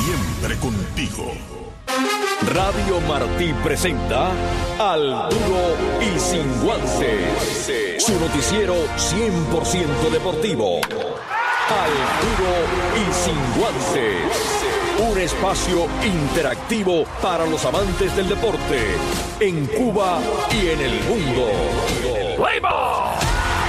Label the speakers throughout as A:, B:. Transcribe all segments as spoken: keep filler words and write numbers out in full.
A: siempre contigo.
B: Radio Martí presenta Al Duro y Sin Guantes, su noticiero cien por ciento deportivo. Al Duro y Sin Guantes, un espacio interactivo para los amantes del deporte en Cuba y en el mundo. ¡Play-ball!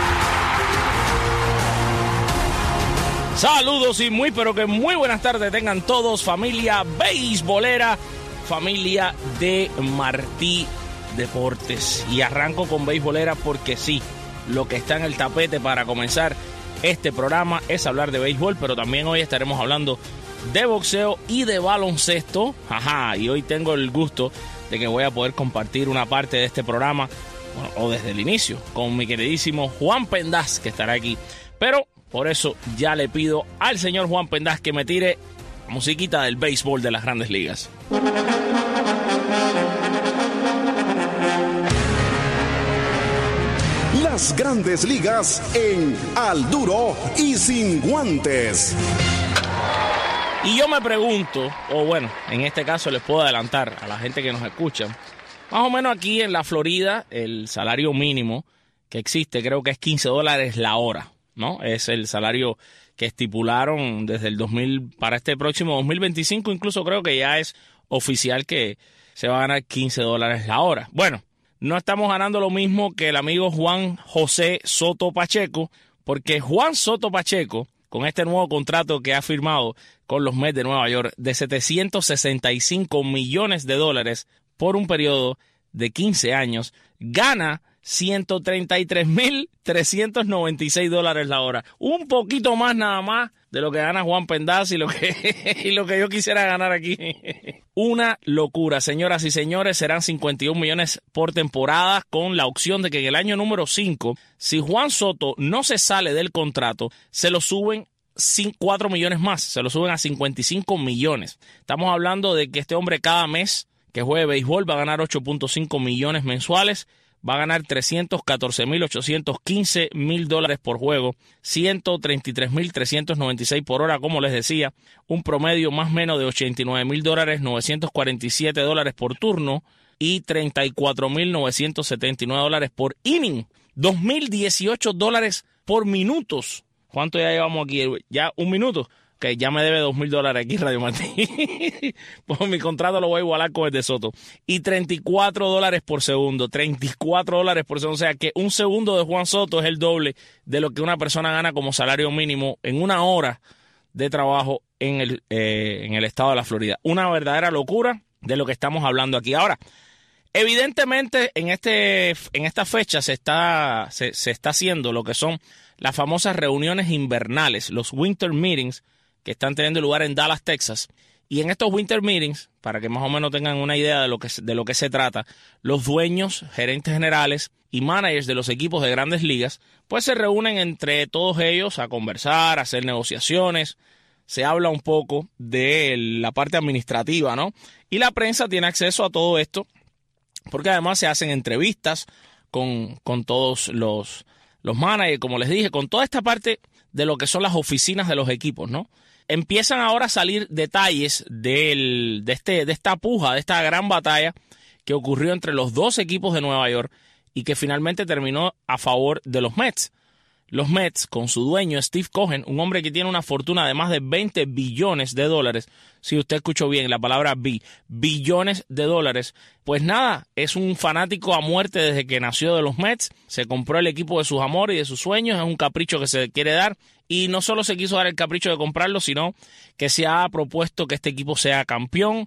C: Saludos y muy pero que muy buenas tardes tengan todos, familia beisbolera, familia de Martí Deportes. Y arranco con beisbolera porque sí, lo que está en el tapete para comenzar este programa es hablar de béisbol, pero también hoy estaremos hablando de boxeo y de baloncesto. Ajá, y hoy tengo el gusto de que voy a poder compartir una parte de este programa, bueno, o desde el inicio, con mi queridísimo Juan Pendaz, que estará aquí. Pero por eso ya le pido al señor Juan Pendaz que me tire musiquita del béisbol de las Grandes Ligas.
A: Las Grandes Ligas en Al Duro y Sin Guantes.
C: Y yo me pregunto, o bueno, en este caso les puedo adelantar a la gente que nos escucha, más o menos aquí en la Florida el salario mínimo que existe creo que es quince dólares la hora, ¿no? Es el salario que estipularon desde el dos mil para este próximo dos mil veinticinco, incluso creo que ya es oficial que se va a ganar quince dólares la hora. Bueno, no estamos ganando lo mismo que el amigo Juan José Soto Pacheco, porque Juan Soto Pacheco, con este nuevo contrato que ha firmado con los Mets de Nueva York de setecientos sesenta y cinco millones de dólares por un periodo de quince años, gana ciento treinta y tres mil trescientos noventa y seis dólares la hora. Un poquito más nada más de lo que gana Juan Pendaz y lo que, y lo que yo quisiera ganar aquí. Una locura, señoras y señores. Serán cincuenta y un millones por temporada, con la opción de que en el año número cinco, si Juan Soto no se sale del contrato, se lo suben cuatro millones más. Se lo suben a cincuenta y cinco millones. Estamos hablando de que este hombre cada mes que juegue béisbol va a ganar ocho punto cinco millones mensuales. Va a ganar trescientos catorce mil ochocientos quince mil dólares por juego, ciento treinta y tres mil trescientos noventa y seis por hora, como les decía, un promedio más o menos de ochenta y nueve mil dólares, novecientos cuarenta y siete dólares por turno y treinta y cuatro mil novecientos setenta y nueve dólares por inning, dos mil dieciocho dólares por minutos. ¿Cuánto ya llevamos aquí? ¿Ya un minuto? Que ya me debe dos mil dólares aquí, Radio Martí. Pues mi contrato lo voy a igualar con el de Soto. Y treinta y cuatro dólares por segundo. treinta y cuatro dólares por segundo. O sea que un segundo de Juan Soto es el doble de lo que una persona gana como salario mínimo en una hora de trabajo en el, eh, en el estado de la Florida. Una verdadera locura de lo que estamos hablando aquí. Ahora, evidentemente en, este, en esta fecha se está, se, se está haciendo lo que son las famosas reuniones invernales, los winter meetings, que están teniendo lugar en Dallas, Texas. Y en estos winter meetings, para que más o menos tengan una idea de lo que, de lo que se trata, los dueños, gerentes generales y managers de los equipos de Grandes Ligas, pues se reúnen entre todos ellos a conversar, a hacer negociaciones. Se habla un poco de la parte administrativa, ¿no? Y la prensa tiene acceso a todo esto, porque además se hacen entrevistas con, con todos los, los managers, como les dije, con toda esta parte de lo que son las oficinas de los equipos, ¿no? Empiezan ahora a salir detalles del, de, este, de esta puja, de esta gran batalla que ocurrió entre los dos equipos de Nueva York y que finalmente terminó a favor de los Mets. Los Mets, con su dueño Steve Cohen, un hombre que tiene una fortuna de más de veinte billones de dólares, si usted escuchó bien la palabra bi, billones de dólares, pues nada, es un fanático a muerte desde que nació de los Mets, se compró el equipo de sus amores y de sus sueños, es un capricho que se quiere dar, y no solo se quiso dar el capricho de comprarlo, sino que se ha propuesto que este equipo sea campeón.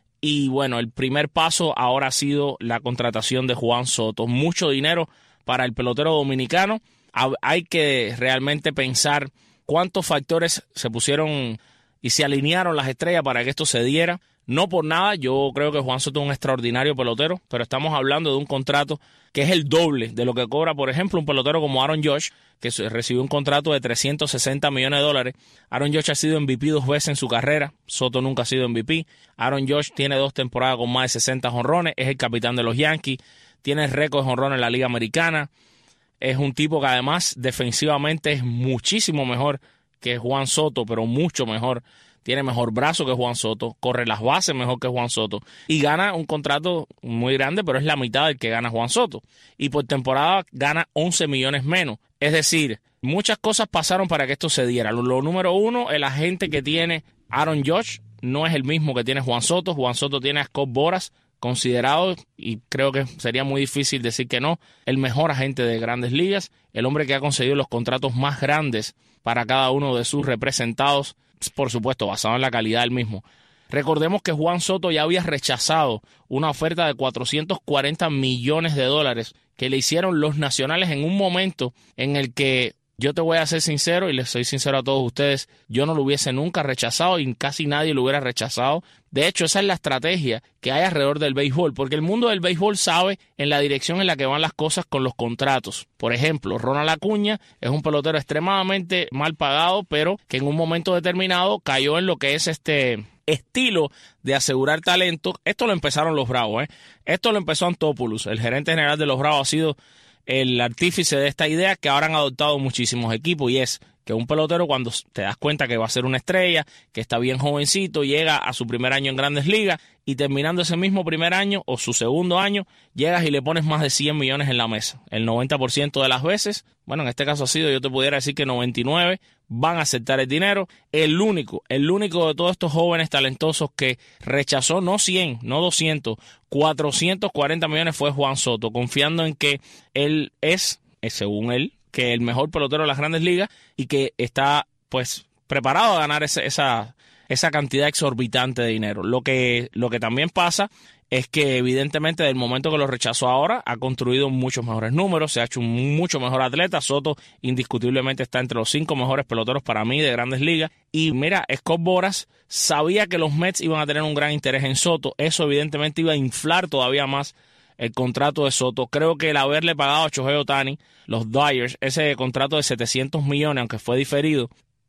C: Y bueno, el primer paso ahora ha sido la contratación de Juan Soto. Mucho dinero para el pelotero dominicano. Hay que realmente pensar cuántos factores se pusieron y se alinearon las estrellas para que esto se diera. No por nada, yo creo que Juan Soto es un extraordinario pelotero, pero estamos hablando de un contrato que es el doble de lo que cobra, por ejemplo, un pelotero como Aaron Judge, que recibió un contrato de trescientos sesenta millones de dólares. Aaron Judge ha sido M V P dos veces en su carrera, Soto nunca ha sido M V P. Aaron Judge tiene dos temporadas con más de sesenta jonrones, es el capitán de los Yankees, tiene récord de jonrones en la Liga Americana. Es un tipo que además defensivamente es muchísimo mejor que Juan Soto, pero mucho mejor. tiene mejor brazo que Juan Soto, corre las bases mejor que Juan Soto y gana un contrato muy grande, pero es la mitad del que gana Juan Soto. Y por temporada gana once millones menos. Es decir, muchas cosas pasaron para que esto se diera. Lo, lo número uno, el agente que tiene Aaron Judge no es el mismo que tiene Juan Soto. Juan Soto tiene a Scott Boras, considerado, y creo que sería muy difícil decir que no, el mejor agente de Grandes Ligas, el hombre que ha conseguido los contratos más grandes para cada uno de sus representados, por supuesto, basado en la calidad del mismo. Recordemos que Juan Soto ya había rechazado una oferta de cuatrocientos cuarenta millones de dólares que le hicieron los Nacionales en un momento en el que, yo te voy a ser sincero y les soy sincero a todos ustedes, yo no lo hubiese nunca rechazado y casi nadie lo hubiera rechazado. De hecho, esa es la estrategia que hay alrededor del béisbol, porque el mundo del béisbol sabe en la dirección en la que van las cosas con los contratos. Por ejemplo, Ronald Acuña es un pelotero extremadamente mal pagado, pero que en un momento determinado cayó en lo que es este estilo de asegurar talento. Esto lo empezaron los Bravos, ¿eh? Esto lo empezó Antopoulos, el gerente general de los Bravos ha sido el artífice de esta idea que ahora han adoptado muchísimos equipos, y es que un pelotero, cuando te das cuenta que va a ser una estrella, que está bien jovencito, llega a su primer año en Grandes Ligas y terminando ese mismo primer año o su segundo año, llegas y le pones más de cien millones en la mesa. El noventa por ciento de las veces, bueno, en este caso ha sido, yo te pudiera decir que noventa y nueve van a aceptar el dinero. El único, el único de todos estos jóvenes talentosos que rechazó no cien, no doscientos, cuatrocientos cuarenta millones fue Juan Soto, confiando en que él es, según él, que el mejor pelotero de las Grandes Ligas y que está pues preparado a ganar ese, esa, esa cantidad exorbitante de dinero. Lo que, lo que también pasa es que evidentemente del momento que lo rechazó ahora ha construido muchos mejores números, se ha hecho un mucho mejor atleta. Soto indiscutiblemente está entre los cinco mejores peloteros para mí de Grandes Ligas. Y mira, Scott Boras sabía que los Mets iban a tener un gran interés en Soto. Eso evidentemente iba a inflar todavía más el contrato de Soto. Creo que el haberle pagado a Shohei Ohtani, los Dodgers, ese contrato de setecientos millones, aunque fue diferido,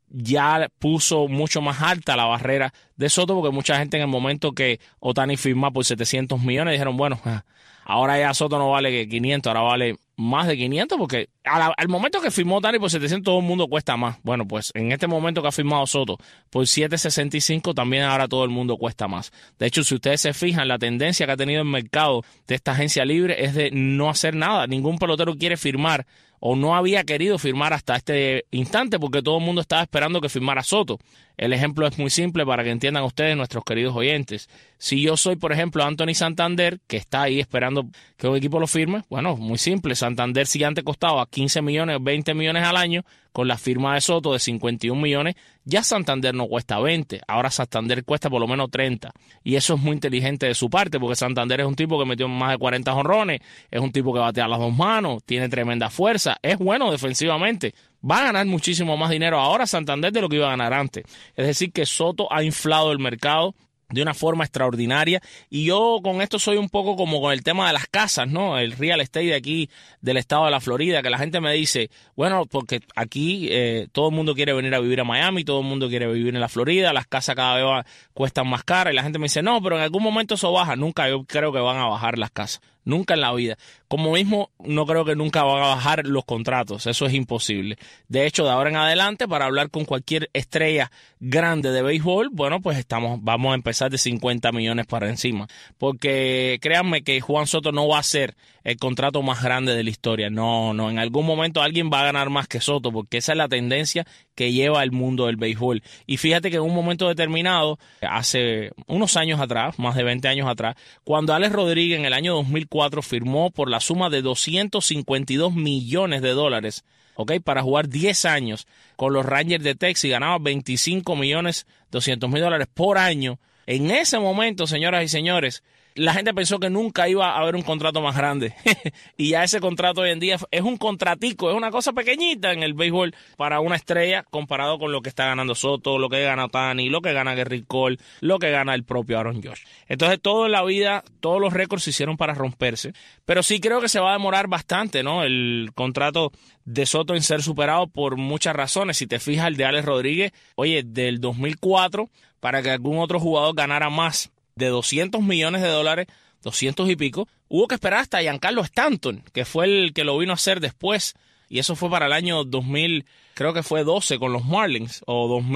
C: ya puso mucho más alta la barrera de Soto, porque mucha gente en el momento que Ohtani firma por setecientos millones dijeron, bueno, ahora ya Soto no vale quinientos, ahora vale más de quinientos, porque al, al momento que firmó Ohtani por setecientos todo el mundo cuesta más. Bueno, pues en este momento que ha firmado Soto por setecientos sesenta y cinco también ahora todo el mundo cuesta más. De hecho, si ustedes se fijan, la tendencia que ha tenido el mercado de esta agencia libre es de no hacer nada. Ningún pelotero quiere firmar o no había querido firmar hasta este instante porque todo el mundo estaba esperando que firmara Soto. El ejemplo es muy simple para que entiendan ustedes, nuestros queridos oyentes. Si yo soy, por ejemplo, Anthony Santander, que está ahí esperando que un equipo lo firme, bueno, muy simple. Santander, si antes costaba quince millones, veinte millones al año, con la firma de Soto de cincuenta y un millones, ya Santander no cuesta veinte, ahora Santander cuesta por lo menos treinta. Y eso es muy inteligente de su parte, porque Santander es un tipo que metió más de cuarenta jonrones, es un tipo que batea las dos manos, tiene tremenda fuerza, es bueno defensivamente. Va a ganar muchísimo más dinero ahora Santander de lo que iba a ganar antes. Es decir, que Soto ha inflado el mercado de una forma extraordinaria, y yo con esto soy un poco como con el tema de las casas, ¿no? El real estate de aquí del estado de la Florida, que la gente me dice, bueno, porque aquí eh, todo el mundo quiere venir a vivir a Miami, todo el mundo quiere vivir en la Florida, las casas cada vez va, cuestan más caras, y la gente me dice, no, pero en algún momento eso baja. Nunca, yo creo que van a bajar las casas, nunca en la vida. Como mismo, no creo que nunca van a bajar los contratos, eso es imposible. De hecho, de ahora en adelante, para hablar con cualquier estrella grande de béisbol, bueno, pues estamos, vamos a empezar de cincuenta millones para encima, porque créanme que Juan Soto no va a ser el contrato más grande de la historia. No, no, en algún momento alguien va a ganar más que Soto, porque esa es la tendencia que lleva el mundo del béisbol. Y fíjate que en un momento determinado, hace unos años atrás, más de veinte años atrás, cuando Alex Rodríguez en el año dos mil cuatro firmó por la suma de doscientos cincuenta y dos millones de dólares, ¿ok?, para jugar diez años con los Rangers de Texas y ganaba veinticinco millones doscientos mil dólares por año. En ese momento, señoras y señores, la gente pensó que nunca iba a haber un contrato más grande. Y ya ese contrato hoy en día es un contratico, es una cosa pequeñita en el béisbol para una estrella comparado con lo que está ganando Soto, lo que gana Ohtani, lo que gana Gerrit Cole, lo que gana el propio Aaron Judge. Entonces, todo en la vida, todos los récords se hicieron para romperse. Pero sí creo que se va a demorar bastante, ¿no?, el contrato de Soto en ser superado por muchas razones. Si te fijas, el de Alex Rodríguez, oye, del dos mil cuatro, para que algún otro jugador ganara más de doscientos millones de dólares, doscientos y pico, hubo que esperar hasta Giancarlo Stanton, que fue el que lo vino a hacer después, y eso fue para el año dos mil, creo que fue doce con los Marlins, o dos mil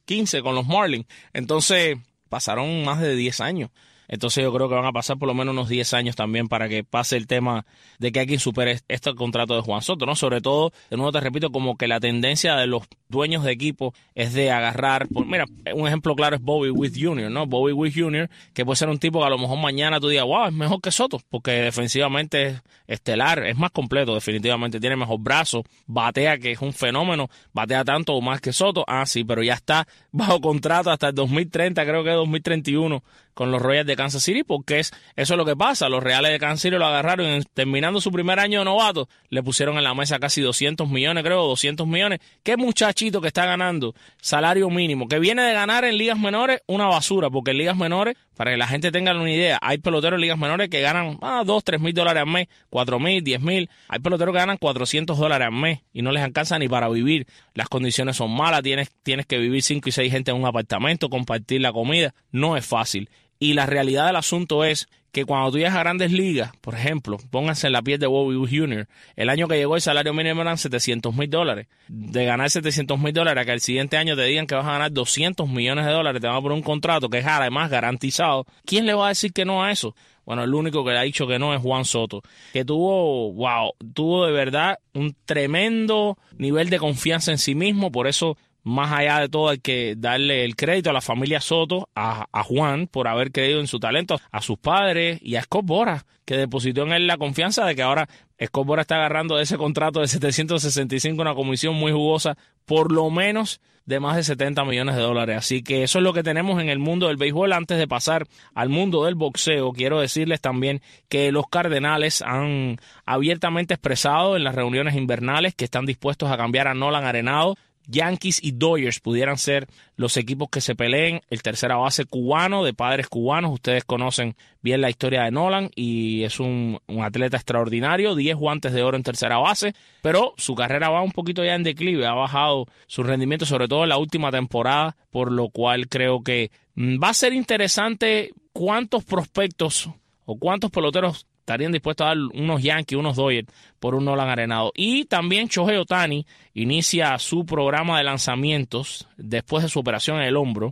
C: quince con los Marlins. Entonces pasaron más de diez años. Entonces yo creo que van a pasar por lo menos unos diez años también para que pase el tema de que alguien supere este contrato de Juan Soto, ¿no? Sobre todo, de nuevo te repito, como que la tendencia de los dueños de equipo es de agarrar, por, mira, un ejemplo claro es Bobby Witt junior, ¿no? Bobby Witt junior, que puede ser un tipo que a lo mejor mañana tú digas, wow, es mejor que Soto, porque defensivamente es estelar, es más completo definitivamente, tiene mejor brazo, batea, que es un fenómeno, batea tanto o más que Soto, ah, sí, pero ya está bajo contrato hasta el dos mil treinta, creo que es dos mil treinta y uno, con los Royals de Kansas City, porque es eso es lo que pasa. Los Reales de Kansas City lo agarraron y terminando su primer año de novato, le pusieron en la mesa casi doscientos millones, creo, doscientos millones. ¿Qué muchachito que está ganando salario mínimo? Que viene de ganar en ligas menores una basura, porque en ligas menores, para que la gente tenga una idea, hay peloteros en ligas menores que ganan ah, dos, tres mil dólares al mes, cuatro mil, diez mil. Hay peloteros que ganan cuatrocientos dólares al mes y no les alcanza ni para vivir. Las condiciones son malas, tienes, tienes que vivir cinco y seis gente en un apartamento, compartir la comida. No es fácil. Y la realidad del asunto es que cuando tú llegas a grandes ligas, por ejemplo, pónganse en la piel de Bobby Witt junior, el año que llegó el salario mínimo eran setecientos mil dólares. De ganar setecientos mil dólares, que el siguiente año te digan que vas a ganar doscientos millones de dólares, te van a poner un contrato que es además garantizado. ¿Quién le va a decir que no a eso? Bueno, el único que le ha dicho que no es Juan Soto, que tuvo, wow, tuvo de verdad un tremendo nivel de confianza en sí mismo, por eso más allá de todo hay que darle el crédito a la familia Soto, a, a Juan, por haber creído en su talento, a sus padres y a Scott Boras, que depositó en él la confianza de que ahora Scott Boras está agarrando de ese contrato de setecientos sesenta y cinco una comisión muy jugosa, por lo menos de más de setenta millones de dólares. Así que eso es lo que tenemos en el mundo del béisbol. Antes de pasar al mundo del boxeo, quiero decirles también que los Cardenales han abiertamente expresado en las reuniones invernales que están dispuestos a cambiar a Nolan Arenado. Yankees y Dodgers pudieran ser los equipos que se peleen. El tercera base cubano, de padres cubanos. Ustedes conocen bien la historia de Nolan y es un, un atleta extraordinario. diez guantes de oro en tercera base, pero su carrera va un poquito ya en declive. Ha bajado su rendimiento, sobre todo en la última temporada, por lo cual creo que va a ser interesante cuántos prospectos o cuántos peloteros estarían dispuestos a dar unos Yankees, unos Dodgers por un Nolan Arenado. Y también Shohei Ohtani inicia su programa de lanzamientos después de su operación en el hombro.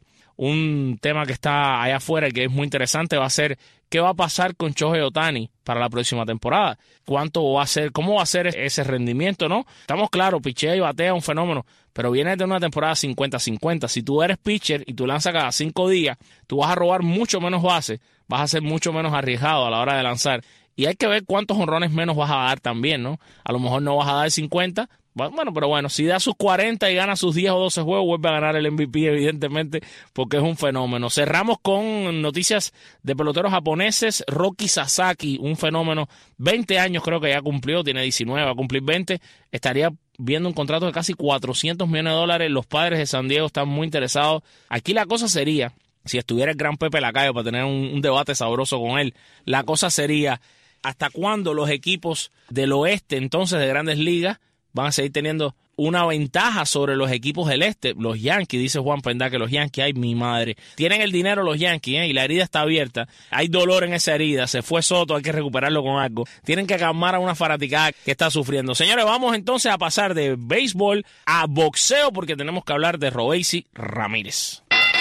C: Un tema que está allá afuera y que es muy interesante va a ser qué va a pasar con Shohei Ohtani para la próxima temporada. Cuánto va a ser, cómo va a ser ese rendimiento, ¿no? Estamos claros, pichea y batea un fenómeno, pero viene de una temporada cincuenta cincuenta. Si tú eres pitcher y tú lanzas cada cinco días, tú vas a robar mucho menos bases, vas a ser mucho menos arriesgado a la hora de lanzar. Y hay que ver cuántos jonrones menos vas a dar también, ¿no? A lo mejor no vas a dar cincuenta, bueno, pero bueno, si da sus cuarenta y gana sus diez o doce juegos, vuelve a ganar el M V P, evidentemente, porque es un fenómeno. Cerramos con noticias de peloteros japoneses. Roki Sasaki, un fenómeno, veinte años creo que ya cumplió, tiene diecinueve, va a cumplir veinte, estaría viendo un contrato de casi cuatrocientos millones de dólares. Los Padres de San Diego están muy interesados. Aquí la cosa sería, si estuviera el gran Pepe Lacayo para tener un, un debate sabroso con él, la cosa sería hasta cuándo los equipos del oeste, entonces de Grandes Ligas, van a seguir teniendo una ventaja sobre los equipos del este. Los Yankees, dice Juan Pendá, que los Yankees, ay mi madre, tienen el dinero los Yankees, ¿eh? Y la herida está abierta, hay dolor en esa herida, se fue Soto, hay que recuperarlo con algo, tienen que calmar a una fanaticada que está sufriendo. Señores, vamos entonces a pasar de béisbol a boxeo, porque tenemos que hablar de Robeisy Ramírez.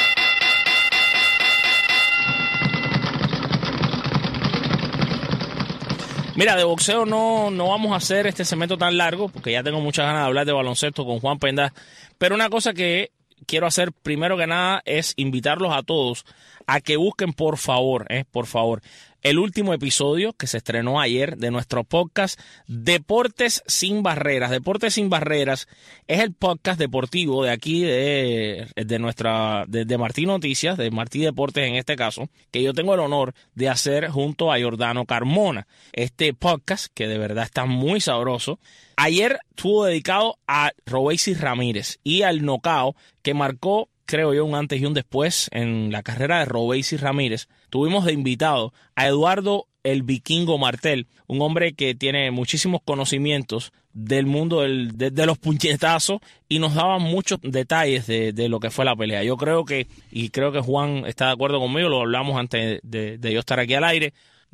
C: Mira, de boxeo no, no vamos a hacer este segmento tan largo, porque ya tengo muchas ganas de hablar de baloncesto con Juan Pendá. Pero una cosa que quiero hacer primero que nada es invitarlos a todos a que busquen, por favor, eh, por favor, el último episodio que se estrenó ayer de nuestro podcast Deportes Sin Barreras. Deportes Sin Barreras es el podcast deportivo de aquí, de, de nuestra, de, de Martí Noticias, de Martí Deportes en este caso, que yo tengo el honor de hacer junto a Jordano Carmona. Este podcast, que de verdad está muy sabroso, ayer estuvo dedicado a Robeisy Ramírez y al nocao que marcó, creo yo, un antes y un después en la carrera de Robeisy Ramírez. Tuvimos de invitado a Eduardo el Vikingo Martel, un hombre que tiene muchísimos conocimientos del mundo del, de, de los puñetazos y nos daba muchos detalles de, de lo que fue la pelea. Yo creo que, y creo que Juan está de acuerdo conmigo, lo hablamos antes de, de yo estar aquí al aire,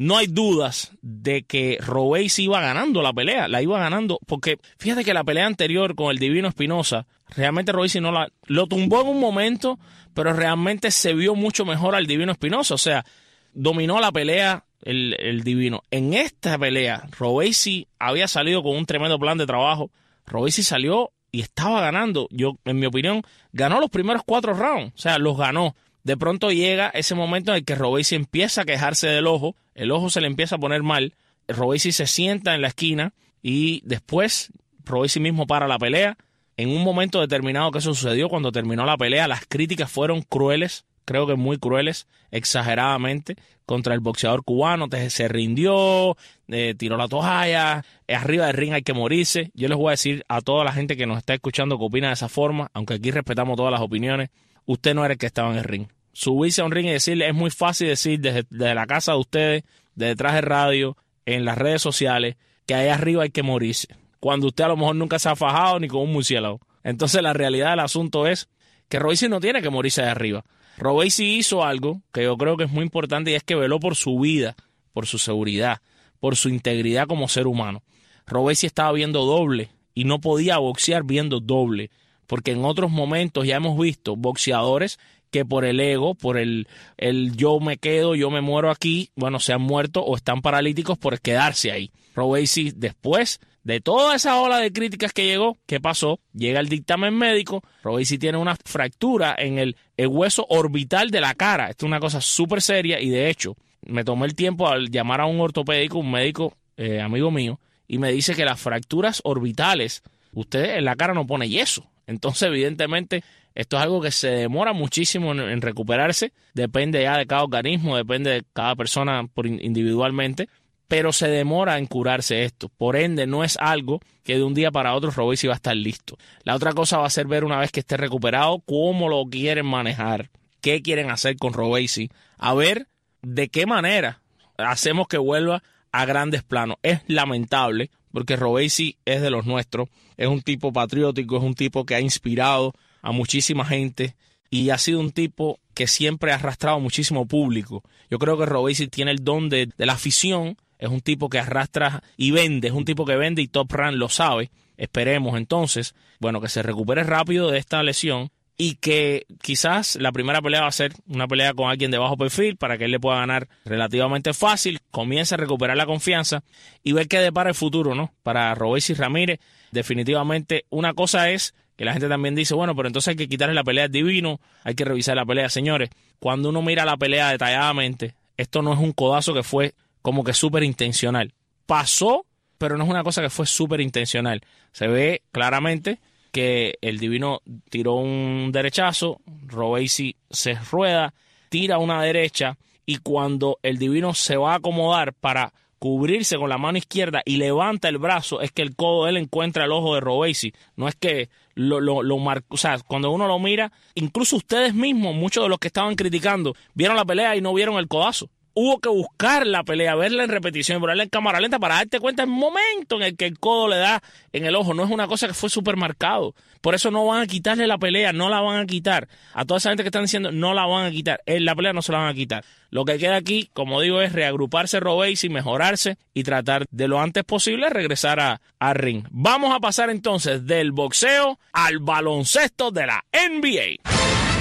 C: no hay dudas de que Robeisy iba ganando la pelea, la iba ganando, porque fíjate que la pelea anterior con el Divino Espinosa, realmente Robeisy no la, lo tumbó en un momento, pero realmente se vio mucho mejor al Divino Espinosa, o sea, dominó la pelea el, el Divino. En esta pelea, Robeisy había salido con un tremendo plan de trabajo, Robeisy salió y estaba ganando, yo, en mi opinión, ganó los primeros cuatro rounds, o sea, los ganó. De pronto llega ese momento en el que Robeisy empieza a quejarse del ojo, el ojo se le empieza a poner mal, Robeisy se sienta en la esquina y después Robeisy mismo para la pelea. En un momento determinado que eso sucedió, cuando terminó la pelea, las críticas fueron crueles, creo que muy crueles, exageradamente, contra el boxeador cubano, se rindió, eh, tiró la toalla, arriba del ring hay que morirse. Yo les voy a decir a toda la gente que nos está escuchando que opina de esa forma, aunque aquí respetamos todas las opiniones, usted no era el que estaba en el ring. Subirse a un ring y decirle, es muy fácil decir desde, desde la casa de ustedes, de detrás de radio, en las redes sociales, que ahí arriba hay que morirse, cuando usted a lo mejor nunca se ha fajado ni con un murciélago. Entonces la realidad del asunto es que Robeisy no tiene que morirse de arriba. Robeisy hizo algo que yo creo que es muy importante y es que veló por su vida, por su seguridad, por su integridad como ser humano. Robeisy estaba viendo doble y no podía boxear viendo doble, porque en otros momentos ya hemos visto boxeadores que por el ego, por el, el yo me quedo, yo me muero aquí, bueno, se han muerto o están paralíticos por quedarse ahí. Robeisy, después de toda esa ola de críticas que llegó, ¿qué pasó? Llega el dictamen médico, Robeisy tiene una fractura en el, el hueso orbital de la cara. Esto es una cosa súper seria y de hecho me tomé el tiempo al llamar a un ortopédico, un médico eh, amigo mío, y me dice que las fracturas orbitales, usted en la cara no pone yeso. Entonces, evidentemente, esto es algo que se demora muchísimo en, en recuperarse, depende ya de cada organismo, depende de cada persona por individualmente, pero se demora en curarse esto. Por ende, no es algo que de un día para otro Robeisy va a estar listo. La otra cosa va a ser ver una vez que esté recuperado cómo lo quieren manejar, qué quieren hacer con Robeisy, a ver de qué manera hacemos que vuelva a grandes planos. Es lamentable porque Robeisy es de los nuestros, es un tipo patriótico, es un tipo que ha inspirado a muchísima gente y ha sido un tipo que siempre ha arrastrado muchísimo público. Yo creo que Robeisy tiene el don de, de la afición, es un tipo que arrastra y vende, es un tipo que vende y Top Rank lo sabe. Esperemos entonces, bueno, que se recupere rápido de esta lesión y que quizás la primera pelea va a ser una pelea con alguien de bajo perfil para que él le pueda ganar relativamente fácil, comience a recuperar la confianza y ver qué depara el futuro, ¿no? Para Robeisy Ramírez, definitivamente una cosa es que la gente también dice, bueno, pero entonces hay que quitarle la pelea al Divino, hay que revisar la pelea. Señores, cuando uno mira la pelea detalladamente, esto no es un codazo que fue como que súper intencional. Pasó, pero no es una cosa que fue súper intencional. Se ve claramente que el Divino tiró un derechazo, Robeisy se rueda, tira una derecha y cuando el Divino se va a acomodar para cubrirse con la mano izquierda y levanta el brazo, es que el codo de él encuentra el ojo de Robeisy. No es que lo, lo, lo marca, o sea, cuando uno lo mira, incluso ustedes mismos, muchos de los que estaban criticando, vieron la pelea y no vieron el codazo. Hubo que buscar la pelea, verla en repetición, verla en cámara lenta para darte cuenta el momento en el que el codo le da en el ojo. No es una cosa que fue súper marcado. Por eso no van a quitarle la pelea, no la van a quitar. A toda esa gente que están diciendo, no la van a quitar. En la pelea no se la van a quitar. Lo que queda aquí, como digo, es reagruparse Robeisy, mejorarse y tratar de lo antes posible regresar a, a ring. Vamos a pasar entonces del boxeo al baloncesto de la N B A.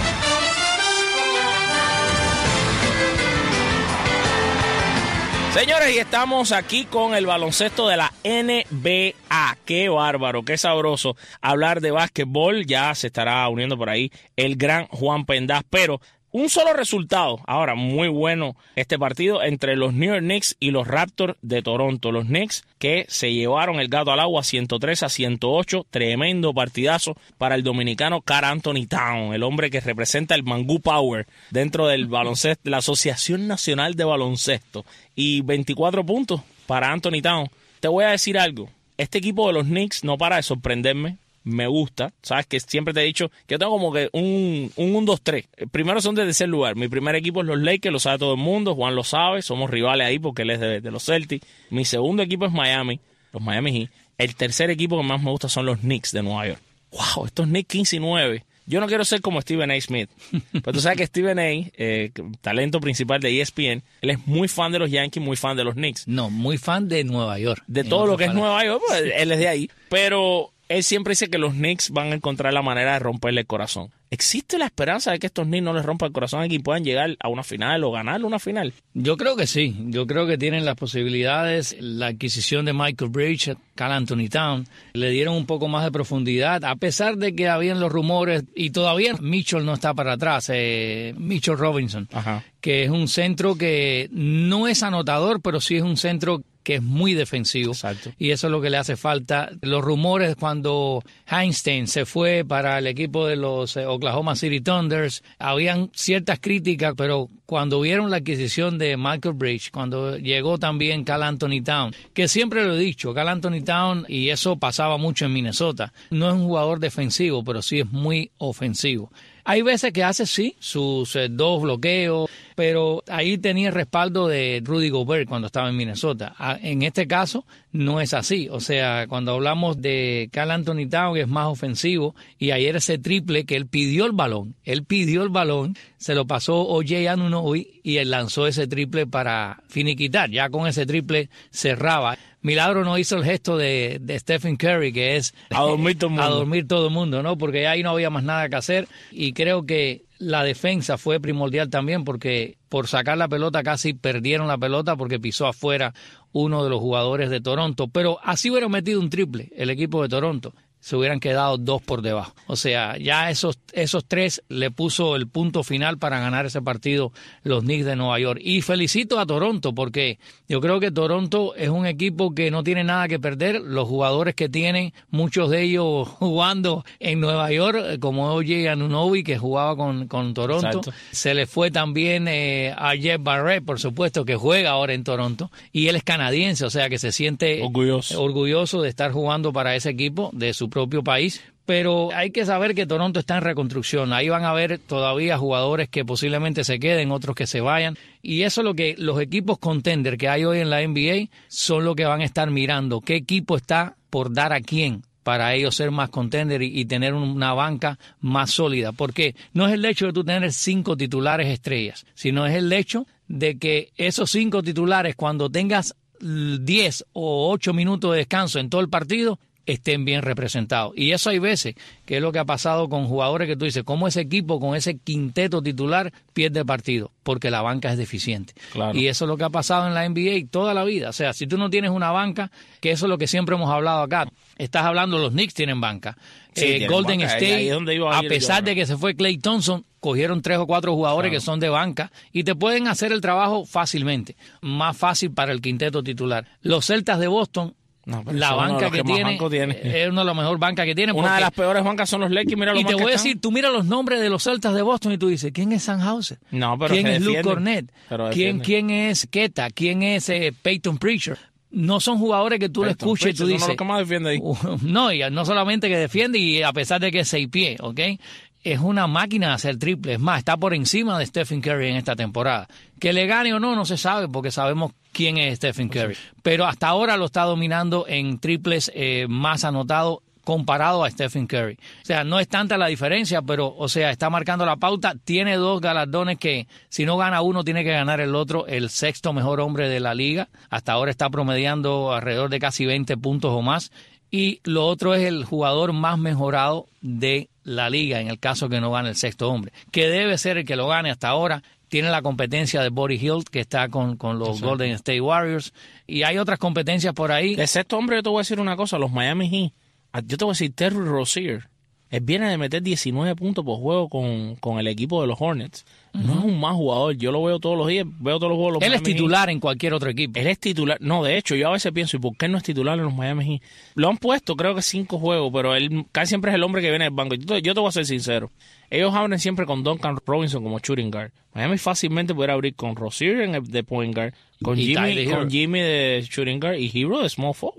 C: Señores, y estamos aquí con el baloncesto de la N B A. Qué bárbaro, qué sabroso hablar de básquetbol. Ya se estará uniendo por ahí el gran Juan Pendaz, pero un solo resultado. Ahora, muy bueno este partido entre los New York Knicks y los Raptors de Toronto. Los Knicks que se llevaron el gato al agua ciento tres a ciento ocho. Tremendo partidazo para el dominicano Karl Anthony Towns, el hombre que representa el Mangú Power dentro del baloncesto, la Asociación Nacional de Baloncesto. Y veinticuatro puntos para Anthony Towns. Te voy a decir algo. Este equipo de los Knicks no para de sorprenderme. Me gusta, sabes que siempre te he dicho que yo tengo como que un uno dos tres. Primero son de tercer lugar. Mi primer equipo es los Lakers, lo sabe todo el mundo. Juan lo sabe, somos rivales ahí porque él es de, de los Celtics. Mi segundo equipo es Miami, los Miami Heat. El tercer equipo que más me gusta son los Knicks de Nueva York. Wow, estos Knicks quince y nueve Yo no quiero ser como Stephen A. Smith. Pero tú sabes que Stephen A., eh, talento principal de E S P N, él es muy fan de los Yankees, muy fan de los Knicks.
D: No, muy fan de Nueva York.
C: De todo lo que es Nueva York, pues, él es de ahí. Pero él siempre dice que los Knicks van a encontrar la manera de romperle el corazón. ¿Existe la esperanza de que estos Knicks no les rompan el corazón y puedan llegar a una final o ganar una final?
D: Yo creo que sí. Yo creo que tienen las posibilidades. La adquisición de Michael Bridges, Karl Anthony Towns, le dieron un poco más de profundidad, a pesar de que habían los rumores, y todavía Mitchell no está para atrás, eh, Mitchell Robinson,
C: Ajá.
D: que es un centro que no es anotador, pero sí es un centro que es muy defensivo.
C: Exacto.
D: Y eso es lo que le hace falta. Los rumores cuando Einstein se fue para el equipo de los eh, Oklahoma City Thunders, habían ciertas críticas, pero cuando vieron la adquisición de Michael Bridges, cuando llegó también Karl Anthony Towns, que siempre lo he dicho, Karl Anthony Towns, y eso pasaba mucho en Minnesota, no es un jugador defensivo, pero sí es muy ofensivo. Hay veces que hace, sí, sus eh, dos bloqueos, pero ahí tenía el respaldo de Rudy Gobert cuando estaba en Minnesota. A, en este caso, no es así. O sea, cuando hablamos de Karl Anthony Towns, que es más ofensivo, y ayer ese triple que él pidió el balón, él pidió el balón, se lo pasó O J Anunoby y él lanzó ese triple para finiquitar. Ya con ese triple cerraba. Milagro no hizo el gesto de, de Stephen Curry, que es
C: a dormir todo el mundo.
D: A dormir todo el mundo, ¿no? Porque ahí no había más nada que hacer. Y creo que la defensa fue primordial también, porque por sacar la pelota casi perdieron la pelota porque pisó afuera uno de los jugadores de Toronto. Pero así hubiera metido un triple el equipo de Toronto, se hubieran quedado dos por debajo. O sea, ya esos, esos tres le puso el punto final para ganar ese partido los Knicks de Nueva York. Y felicito a Toronto, porque yo creo que Toronto es un equipo que no tiene nada que perder. Los jugadores que tienen, muchos de ellos jugando en Nueva York, como O J Anunoby, que jugaba con, con Toronto.
C: Exacto.
D: Se le fue también eh, a Jeff Barrett, por supuesto, que juega ahora en Toronto. Y él es canadiense, o sea que se siente
C: orgulloso,
D: orgulloso de estar jugando para ese equipo de su propio país. Pero hay que saber que Toronto está en reconstrucción. Ahí van a haber todavía jugadores que posiblemente se queden, otros que se vayan. Y eso es lo que los equipos contender que hay hoy en la N B A son lo que van a estar mirando. ¿Qué equipo está por dar a quién para ellos ser más contender y, y tener una banca más sólida? Porque no es el hecho de tú tener cinco titulares estrellas, sino es el hecho de que esos cinco titulares, cuando tengas diez o ocho minutos de descanso en todo el partido, estén bien representados. Y eso hay veces que es lo que ha pasado con jugadores que tú dices, cómo ese equipo con ese quinteto titular pierde partido, porque la banca es deficiente.
C: Claro.
D: Y eso es lo que ha pasado en la N B A toda la vida. O sea, si tú no tienes una banca, que eso es lo que siempre hemos hablado acá, estás hablando, los Knicks tienen banca.
C: Sí,
D: eh,
C: tienen
D: Golden
C: banca.
D: State,
C: Ahí es donde iba a
D: a
C: ir
D: pesar
C: yo,
D: de que se fue Klay Thompson, cogieron tres o cuatro jugadores
C: claro.
D: que son de banca y te pueden hacer el trabajo fácilmente, más fácil para el quinteto titular. Los Celtas de Boston,
C: no,
D: la banca que, que tiene, tiene es una de las mejores bancas que tienen.
C: Una de las peores bancas son los Lakers. Mira lo
D: y te
C: más
D: voy a
C: están.
D: decir, tú miras los nombres de los Celtas de Boston y tú dices, ¿quién es Sandhauser?
C: No, pero
D: ¿Quién es
C: defienden,
D: Luke Cornett? ¿Quién, ¿Quién es Queta? ¿Quién es eh, Peyton Pritchard? No son jugadores que tú le escuches y tú dices...
C: Uno que más defiende ahí.
D: Uh, no, y no solamente que defiende, y a pesar de que es seis pies, ¿ok? Es una máquina de hacer triple. Es más, está por encima de Stephen Curry en esta temporada. Que le gane o no, no se sabe, porque sabemos quién es Stephen Curry. Pero hasta ahora lo está dominando en triples eh, más anotados comparado a Stephen Curry. O sea, no es tanta la diferencia, pero, o sea, está marcando la pauta. Tiene dos galardones que, si no gana uno, tiene que ganar el otro. El sexto mejor hombre de la liga. Hasta ahora está promediando alrededor de casi veinte puntos o más. Y lo otro es el jugador más mejorado de la liga, en el caso que no gane el sexto hombre, que debe ser el que lo gane hasta ahora. Tiene la competencia de Buddy Hield, que está con, con los sí. Golden State Warriors, y hay otras competencias por ahí.
C: El sexto hombre, yo te voy a decir una cosa, los Miami Heat, yo te voy a decir, Terry Rozier, él viene de meter diecinueve puntos por juego con, con el equipo de los Hornets. Uh-huh. No es un mal jugador, yo lo veo todos los días, veo todos los juegos de los
D: Él
C: Miami
D: es titular
C: Heat.
D: En cualquier otro equipo.
C: Él es titular, no, de hecho, yo a veces pienso, ¿y por qué no es titular en los Miami Heat? Lo han puesto, creo que cinco juegos, pero él casi siempre es el hombre que viene del banco. Yo te, yo te voy a ser sincero, ellos abren siempre con Duncan Robinson como shooting guard. Miami fácilmente pudiera abrir con Rozier en el de point guard, con
D: y
C: Jimmy, con Jimmy de shooting guard y Hero de small forward.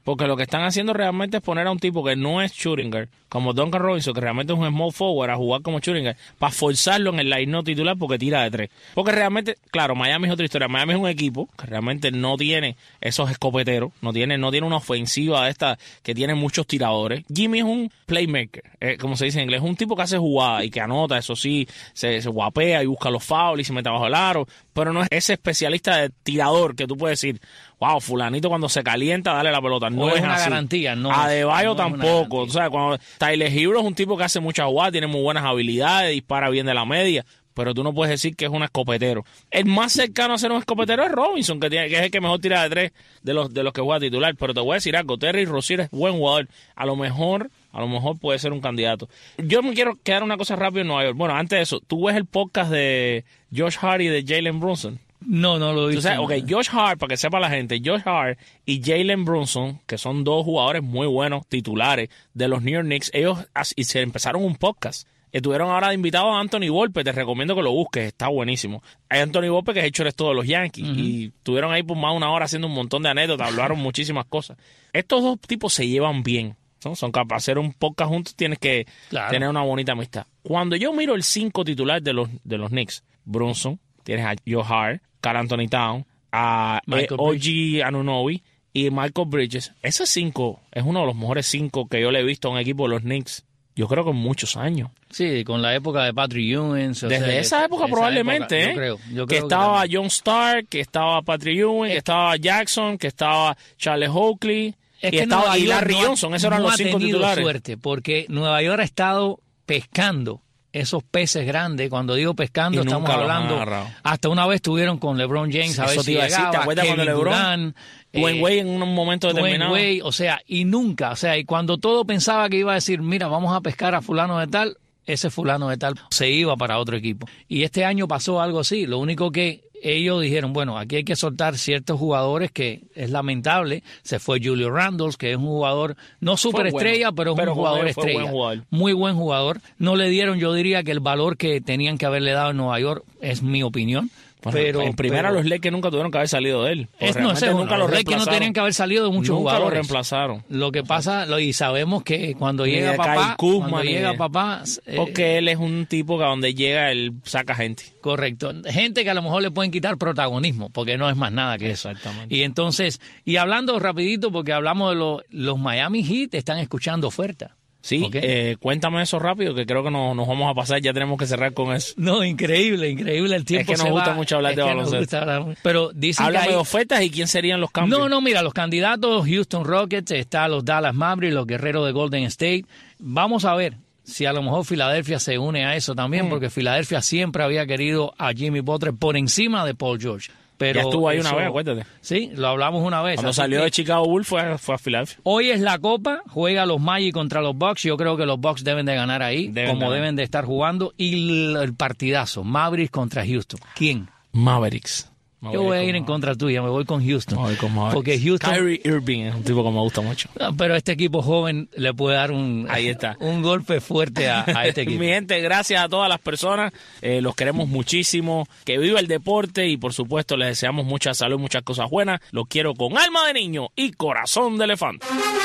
C: Porque lo que están haciendo realmente es poner a un tipo que no es shooting guard, como Duncan Robinson, que realmente es un small forward, a jugar como shooting guard, para forzarlo en el line no titular porque tira de tres. Porque realmente, claro, Miami es otra historia. Miami es un equipo que realmente no tiene esos escopeteros, no tiene, no tiene una ofensiva de esta que tiene muchos tiradores. Jimmy es un playmaker, eh, como se dice en inglés, es un tipo que hace jugada y que anota, eso sí, se, se guapea y busca los fouls y se mete bajo el aro, pero no es ese especialista de tirador que tú puedes decir, wow, fulanito cuando se calienta, dale la pelota. No,
D: no
C: es
D: una
C: así.
D: garantía, no.
C: Adebayo
D: no
C: tampoco. O sea, cuando Tyler Hero es un tipo que hace muchas jugadas, tiene muy buenas habilidades, dispara bien de la media, pero tú no puedes decir que es un escopetero. El más cercano a ser un escopetero es Robinson, que, tiene, que es el que mejor tira de tres de los de los que juega titular. Pero te voy a decir algo, Terry Rozier es buen jugador. A lo mejor, a lo mejor puede ser un candidato. Yo me quiero quedar una cosa rápido en Nueva York. Bueno, antes de eso, ¿tú ves el podcast de Josh Hart y de Jalen Brunson?
D: No, no lo he visto.
C: Entonces, ok, Josh Hart, para que sepa la gente, Josh Hart y Jalen Brunson, que son dos jugadores muy buenos, titulares de los New York Knicks, ellos y se empezaron un podcast. Estuvieron ahora de invitados a Anthony Volpe, te recomiendo que lo busques, está buenísimo. Hay Anthony Volpe que es hecho todo de los Yankees, uh-huh. y estuvieron ahí por más de una hora haciendo un montón de anécdotas, hablaron muchísimas cosas. Estos dos tipos se llevan bien, son, son capaces de hacer un podcast juntos, tienes que claro. tener una bonita amistad. Cuando yo miro el cinco titular de los, de los Knicks, Brunson, tienes a Joe Hart, Karl Anthony Towns, a eh, O G Anunoby y Michael Bridges. Ese cinco es uno de los mejores cinco que yo le he visto a un equipo de los Knicks, yo creo que en muchos años.
D: Sí, con la época de Patrick Ewing.
C: Desde sea, esa época esa probablemente, época, ¿eh? Yo creo, yo creo que, que estaba que John Stark, que estaba Patrick Ewing, es, que estaba Jackson, que estaba Charles Oakley,
D: es
C: y
D: que
C: estaba
D: Nueva
C: Larry
D: York
C: Johnson.
D: No,
C: esos eran
D: no
C: los cinco titulares.
D: Suerte, porque Nueva York ha estado pescando esos peces grandes. Cuando digo pescando, y estamos hablando. Hasta una vez estuvieron con LeBron James a ver si llegaba,
C: ¿te acuerdas cuando LeBron?
D: Durant,
C: Dwayne
D: eh,
C: Wade en un momento determinado.
D: Wade, o sea, y nunca, o sea, y cuando todo pensaba que iba a decir, mira, vamos a pescar a fulano de tal, ese fulano de tal se iba para otro equipo. Y este año pasó algo así. Lo único que ellos dijeron, bueno, aquí hay que soltar ciertos jugadores que es lamentable. Se fue Julio Randle, que es un jugador no superestrella, bueno, pero es pero un jugador fue, estrella. Buen jugador. Muy buen jugador. No le dieron, yo diría, que el valor que tenían que haberle dado en Nueva York, es mi opinión.
C: Bueno,
D: pero
C: en primera
D: pero,
C: los Lakers nunca tuvieron que haber salido de él.
D: Es, no, ese, nunca los Lakers no tenían que haber salido de muchos
C: nunca
D: jugadores.
C: Nunca lo reemplazaron.
D: Lo que pasa, lo, y sabemos que cuando
C: ni
D: llega papá,
C: Kuzma,
D: cuando llega papá...
C: Eh, porque él es un tipo que a donde llega él saca gente.
D: Correcto. Gente que a lo mejor le pueden quitar protagonismo, porque no es más nada que eso.
C: Exactamente.
D: Y entonces, y hablando rapidito, porque hablamos de lo, los Miami Heat, están escuchando oferta.
C: Sí, okay. eh, cuéntame eso rápido, que creo que nos, nos vamos a pasar, ya tenemos que cerrar con eso.
D: No, increíble, increíble el tiempo.
C: Es que nos
D: se
C: gusta
D: va,
C: mucho hablar de baloncesto.
D: Pero dicen
C: Háblame
D: que hay...
C: de ofertas y quién serían los cambios.
D: No, no, mira, los candidatos, Houston Rockets, está los Dallas Mavericks, los Guerreros de Golden State. Vamos a ver si a lo mejor Filadelfia se une a eso también, mm. porque Filadelfia siempre había querido a Jimmy Butler por encima de Paul George. Pero
C: ya estuvo ahí
D: eso,
C: una vez, acuérdate.
D: Sí, lo hablamos una vez.
C: Cuando salió que, de Chicago Bulls fue, fue a Filadelfia.
D: Hoy es la Copa, juega los Magic contra los Bucks. Yo creo que los Bucks deben de ganar ahí, deben como ganar. deben de estar jugando. Y el partidazo, Mavericks contra Houston. ¿Quién?
C: Mavericks.
D: Me Yo voy, voy a ir en contra tuya, me voy con Houston.
C: Me voy con Mavericks.
D: Porque Houston...
C: Kyrie Irving es un tipo que me gusta mucho.
D: Pero este equipo joven le puede dar un,
C: Ahí está.
D: un golpe fuerte a, a este equipo.
C: Mi gente, gracias a todas las personas. Eh, los queremos muchísimo. Que viva el deporte y, por supuesto, les deseamos mucha salud, muchas cosas buenas. Los quiero con alma de niño y corazón de elefante.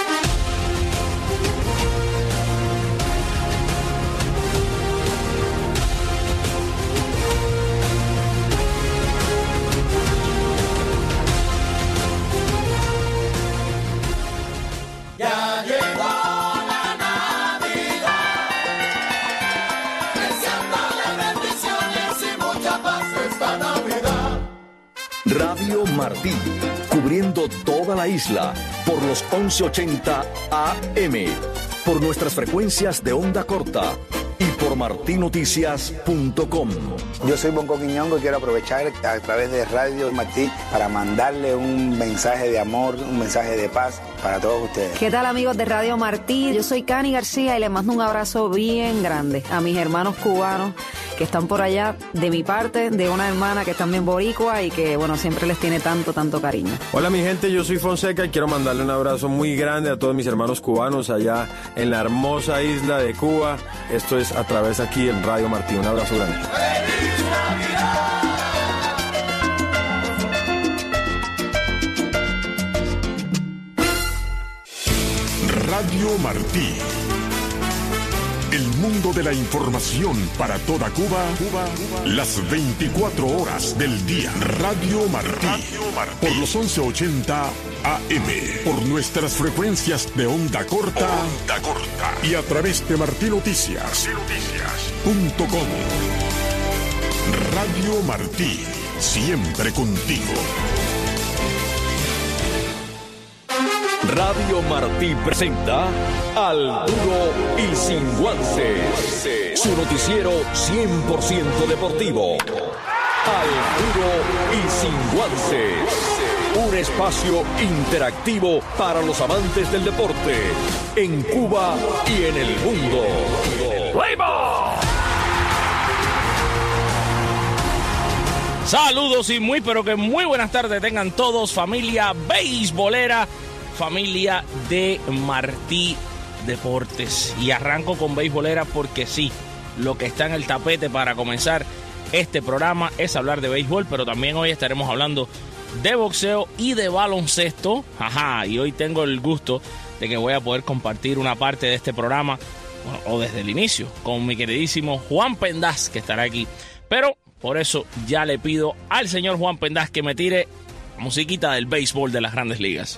B: Radio Martí, cubriendo toda la isla por los once ochenta A M, por nuestras frecuencias de onda corta y por martí noticias punto com.
E: Yo soy Bonco Quiñongo y quiero aprovechar a través de Radio Martí para mandarle un mensaje de amor, un mensaje de paz para todos ustedes.
F: ¿Qué tal, amigos de Radio Martí? Yo soy Cani García y les mando un abrazo bien grande a mis hermanos cubanos que están por allá, de mi parte, de una hermana que es también boricua y que, bueno, siempre les tiene tanto, tanto cariño.
G: Hola, mi gente, yo soy Fonseca y quiero mandarle un abrazo muy grande a todos mis hermanos cubanos allá en la hermosa isla de Cuba. Esto es a través aquí en Radio Martí. Un abrazo grande. ¡Feliz Navidad!
A: Radio Martí. El mundo de la información para toda Cuba, Cuba, Cuba, las veinticuatro horas del día. Radio Martí. Radio Martí. Por los once ochenta A M. Por nuestras frecuencias de onda corta. Onda corta. Y a través de martí noticias punto com. Radio Martí. Siempre contigo.
B: Radio Martí presenta Al Duro y Sin Guantes, su noticiero cien por ciento deportivo. Al Duro y Sin Guantes, un espacio interactivo para los amantes del deporte en Cuba y en el mundo.
C: Saludos y muy pero que muy buenas tardes tengan todos, familia beisbolera, familia de Martí Deportes. Y arranco con beisbolera porque sí, lo que está en el tapete para comenzar este programa es hablar de béisbol, pero también hoy estaremos hablando de boxeo y de baloncesto. Ajá, y hoy tengo el gusto de que voy a poder compartir una parte de este programa, bueno, o desde el inicio, con mi queridísimo Juan Pendaz, que estará aquí. Pero por eso ya le pido al señor Juan Pendaz que me tire musiquita del béisbol de las Grandes Ligas.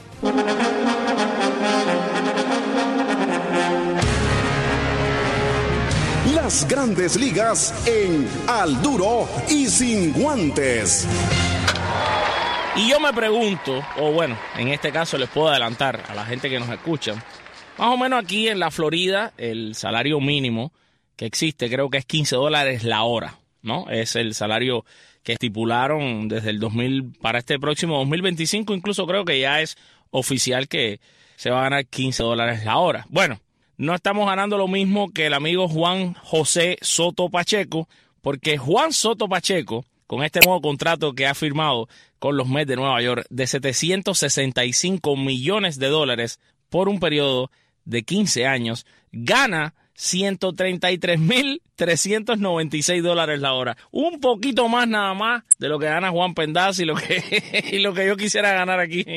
A: Las Grandes Ligas en Al Duro y Sin Guantes.
C: Y yo me pregunto, o bueno, en este caso les puedo adelantar a la gente que nos escucha, más o menos aquí en la Florida el salario mínimo que existe creo que es quince dólares la hora, ¿no? Es el salario que estipularon desde el dos mil para este próximo dos mil veinticinco, incluso creo que ya es oficial que se va a ganar quince dólares la hora. Bueno, no estamos ganando lo mismo que el amigo Juan José Soto Pacheco, porque Juan Soto Pacheco, con este nuevo contrato que ha firmado con los Mets de Nueva York de setecientos sesenta y cinco millones de dólares por un periodo de quince años, gana ciento treinta y tres mil trescientos noventa y seis dólares la hora. Un poquito más nada más de lo que gana Juan Pendaz y lo que, y lo que yo quisiera ganar aquí.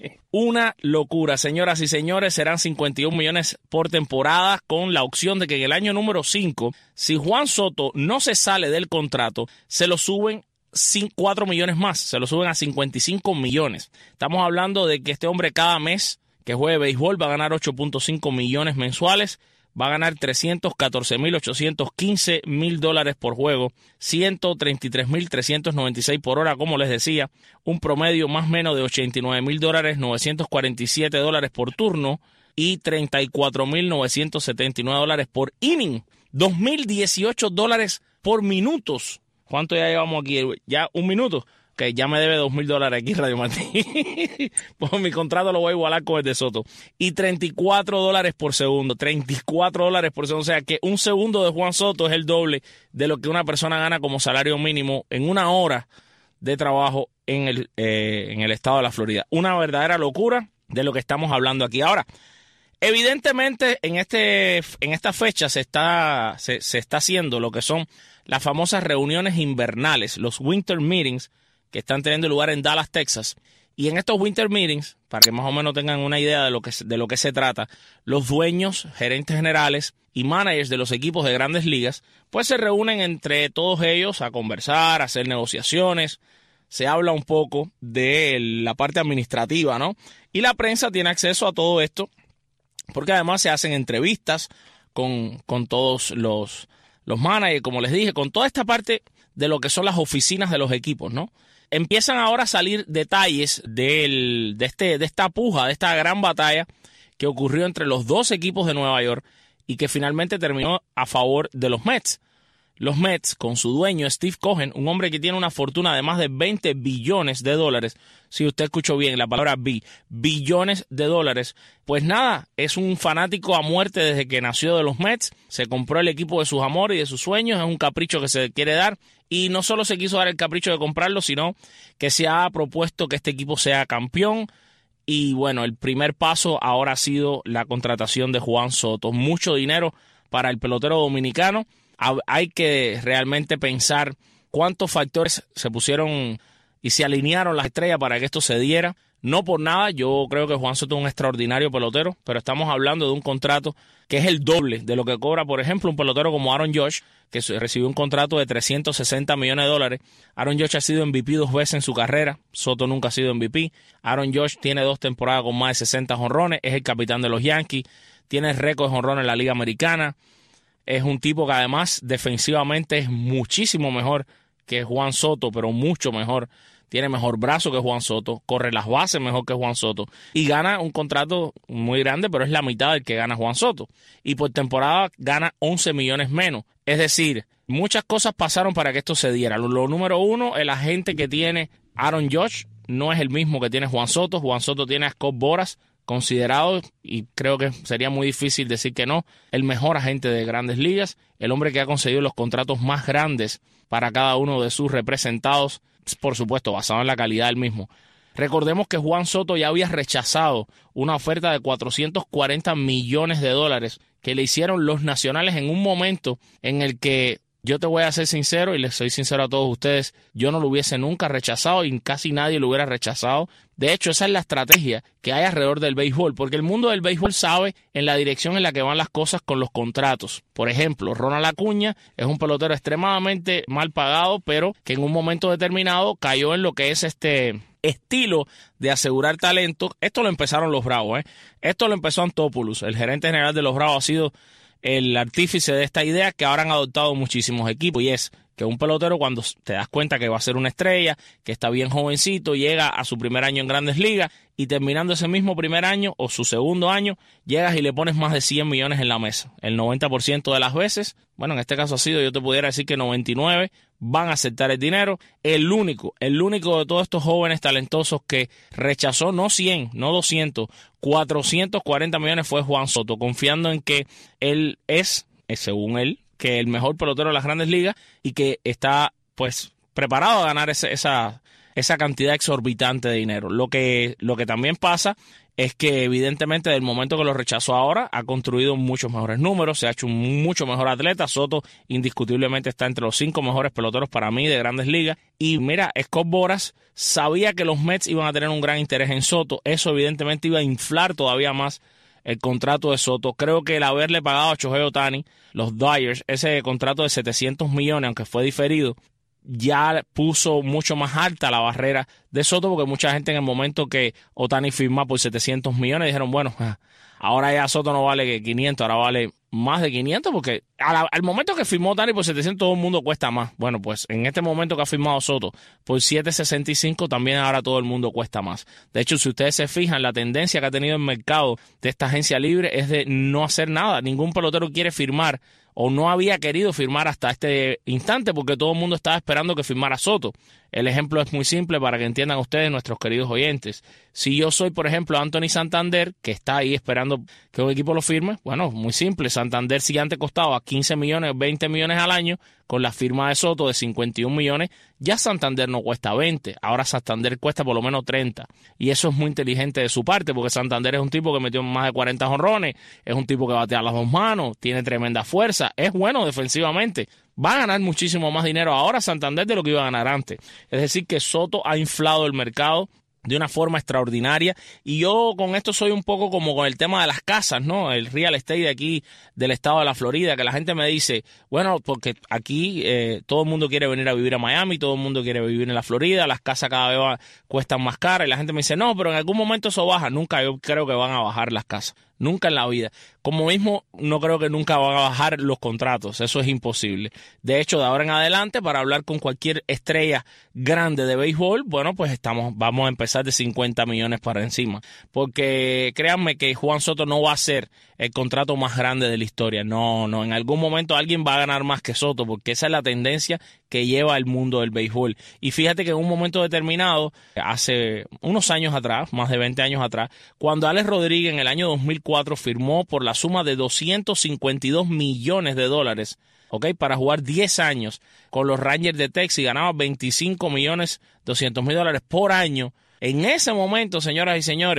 C: Una locura, señoras y señores. Serán cincuenta y un millones por temporada, con la opción de que en el año número cinco, si Juan Soto no se sale del contrato, se lo suben cuatro millones más. Se lo suben a cincuenta y cinco millones. Estamos hablando de que este hombre cada mes que juegue béisbol va a ganar ocho punto cinco millones mensuales. Va a ganar trescientos catorce mil ochocientos quince mil dólares por juego, ciento treinta y tres mil trescientos noventa y seis por hora, como les decía, un promedio más o menos de ochenta y nueve mil dólares, novecientos cuarenta y siete dólares por turno y treinta y cuatro mil novecientos setenta y nueve dólares por inning, dos mil dieciocho dólares por minutos. ¿Cuánto ya llevamos aquí? ¿Ya un minuto? Que ya me debe dos mil dólares aquí Radio Martí. Pues mi contrato lo voy a igualar con el de Soto. Y treinta y cuatro dólares por segundo. treinta y cuatro dólares por segundo. O sea que un segundo de Juan Soto es el doble de lo que una persona gana como salario mínimo en una hora de trabajo en el, eh, en el estado de la Florida. Una verdadera locura de lo que estamos hablando aquí. Ahora, evidentemente en, este, en esta fecha se está, se, se está haciendo lo que son las famosas reuniones invernales, los winter meetings, que están teniendo lugar en Dallas, Texas. Y en estos winter meetings, para que más o menos tengan una idea de lo que, de lo que se trata, los dueños, gerentes generales y managers de los equipos de Grandes Ligas, pues se reúnen entre todos ellos a conversar, a hacer negociaciones. Se habla un poco de la parte administrativa, ¿no? Y la prensa tiene acceso a todo esto, porque además se hacen entrevistas con, con todos los, los managers, como les dije, con toda esta parte de lo que son las oficinas de los equipos, ¿no? Empiezan ahora a salir detalles del, de, este, de esta puja, de esta gran batalla que ocurrió entre los dos equipos de Nueva York y que finalmente terminó a favor de los Mets. Los Mets, con su dueño Steve Cohen, un hombre que tiene una fortuna de más de veinte billones de dólares, si usted escuchó bien la palabra bi, billones de dólares, pues nada, es un fanático a muerte desde que nació de los Mets, se compró el equipo de sus amores y de sus sueños, es un capricho que se quiere dar, y no solo se quiso dar el capricho de comprarlo, sino que se ha propuesto que este equipo sea campeón. Y bueno, el primer paso ahora ha sido la contratación de Juan Soto. Mucho dinero para el pelotero dominicano. Hay que realmente pensar cuántos factores se pusieron y se alinearon las estrellas para que esto se diera. No por nada, yo creo que Juan Soto es un extraordinario pelotero, pero estamos hablando de un contrato que es el doble de lo que cobra, por ejemplo, un pelotero como Aaron Judge, que recibió un contrato de trescientos sesenta millones de dólares. Aaron Judge ha sido M V P dos veces en su carrera, Soto nunca ha sido M V P. Aaron Judge tiene dos temporadas con más de sesenta jonrones, es el capitán de los Yankees, tiene récord de jonrones en la Liga Americana. Es un tipo que además defensivamente es muchísimo mejor que Juan Soto, pero mucho mejor. Tiene mejor brazo que Juan Soto, corre las bases mejor que Juan Soto y gana un contrato muy grande, pero es la mitad del que gana Juan Soto. Y por temporada gana once millones menos. Es decir, muchas cosas pasaron para que esto se diera. Lo, lo número uno, el agente que tiene Aaron Judge no es el mismo que tiene Juan Soto. Juan Soto tiene a Scott Boras, considerado, y creo que sería muy difícil decir que no, el mejor agente de Grandes Ligas, el hombre que ha conseguido los contratos más grandes para cada uno de sus representados, por supuesto, basado en la calidad del mismo. Recordemos que Juan Soto ya había rechazado una oferta de cuatrocientos cuarenta millones de dólares que le hicieron los Nacionales en un momento en el que, yo te voy a ser sincero y les soy sincero a todos ustedes, yo no lo hubiese nunca rechazado y casi nadie lo hubiera rechazado. De hecho, esa es la estrategia que hay alrededor del béisbol, porque el mundo del béisbol sabe en la dirección en la que van las cosas con los contratos. Por ejemplo, Ronald Acuña es un pelotero extremadamente mal pagado, pero que en un momento determinado cayó en lo que es este estilo de asegurar talento. Esto lo empezaron los Bravos, ¿eh? Esto lo empezó Antopoulos, el gerente general de los Bravos ha sido el artífice de esta idea que ahora han adoptado muchísimos equipos, y es que un pelotero, cuando te das cuenta que va a ser una estrella, que está bien jovencito, llega a su primer año en Grandes Ligas y terminando ese mismo primer año o su segundo año, llegas y le pones más de cien millones en la mesa. El noventa por ciento de las veces, bueno, en este caso ha sido, yo te pudiera decir que noventa y nueve van a aceptar el dinero. El único, el único de todos estos jóvenes talentosos que rechazó no cien, no doscientos, cuatrocientos cuarenta millones fue Juan Soto, confiando en que él es, según él, que el mejor pelotero de las Grandes Ligas y que está pues preparado a ganar ese, esa, esa cantidad exorbitante de dinero. Lo que, lo que también pasa es que evidentemente del momento que lo rechazó ahora ha construido muchos mejores números, se ha hecho un mucho mejor atleta. Soto indiscutiblemente está entre los cinco mejores peloteros para mí de Grandes Ligas. Y mira, Scott Boras sabía que los Mets iban a tener un gran interés en Soto. Eso evidentemente iba a inflar todavía más el contrato de Soto. Creo que el haberle pagado a Shohei Ohtani, los Dodgers, ese contrato de setecientos millones, aunque fue diferido, ya puso mucho más alta la barrera de Soto, porque mucha gente en el momento que Ohtani firma por setecientos millones dijeron, bueno, ahora ya Soto no vale quinientos, ahora vale más de quinientos, porque al, al momento que firmó Ohtani por setecientos todo el mundo cuesta más. Bueno, pues en este momento que ha firmado Soto por setecientos sesenta y cinco también ahora todo el mundo cuesta más. De hecho, si ustedes se fijan, la tendencia que ha tenido el mercado de esta agencia libre es de no hacer nada. Ningún pelotero quiere firmar o no había querido firmar hasta este instante porque todo el mundo estaba esperando que firmara Soto. El ejemplo es muy simple para que entiendan ustedes, nuestros queridos oyentes. Si yo soy, por ejemplo, Anthony Santander, que está ahí esperando que un equipo lo firme, bueno, muy simple. Santander, si antes costaba quince millones, veinte millones al año, con la firma de Soto de cincuenta y un millones, ya Santander no cuesta veinte, ahora Santander cuesta por lo menos treinta. Y eso es muy inteligente de su parte, porque Santander es un tipo que metió más de cuarenta jonrones, es un tipo que batea las dos manos, tiene tremenda fuerza, es bueno defensivamente. Va a ganar muchísimo más dinero ahora Santander de lo que iba a ganar antes. Es decir, que Soto ha inflado el mercado de una forma extraordinaria, y yo con esto soy un poco como con el tema de las casas, ¿no? El real estate de aquí del estado de la Florida, que la gente me dice, bueno, porque aquí eh, todo el mundo quiere venir a vivir a Miami, todo el mundo quiere vivir en la Florida, las casas cada vez va, cuestan más caras, y la gente me dice, no, pero en algún momento eso baja. Nunca, yo creo que van a bajar las casas, nunca en la vida. Como mismo, no creo que nunca van a bajar los contratos, eso es imposible. De hecho, de ahora en adelante, para hablar con cualquier estrella grande de béisbol, bueno, pues estamos, vamos a empezar de cincuenta millones para encima, porque créanme que Juan Soto no va a ser el contrato más grande de la historia, no, no, en algún momento alguien va a ganar más que Soto, porque esa es la tendencia que lleva el mundo del béisbol. Y fíjate que en un momento determinado, hace unos años atrás, más de veinte años atrás, cuando Alex Rodríguez en el año dos mil cuatro firmó por la suma de doscientos cincuenta y dos millones de dólares, ¿ok?, para jugar diez años con los Rangers de Texas y ganaba veinticinco millones doscientos mil dólares por año. En ese momento, señoras y señores,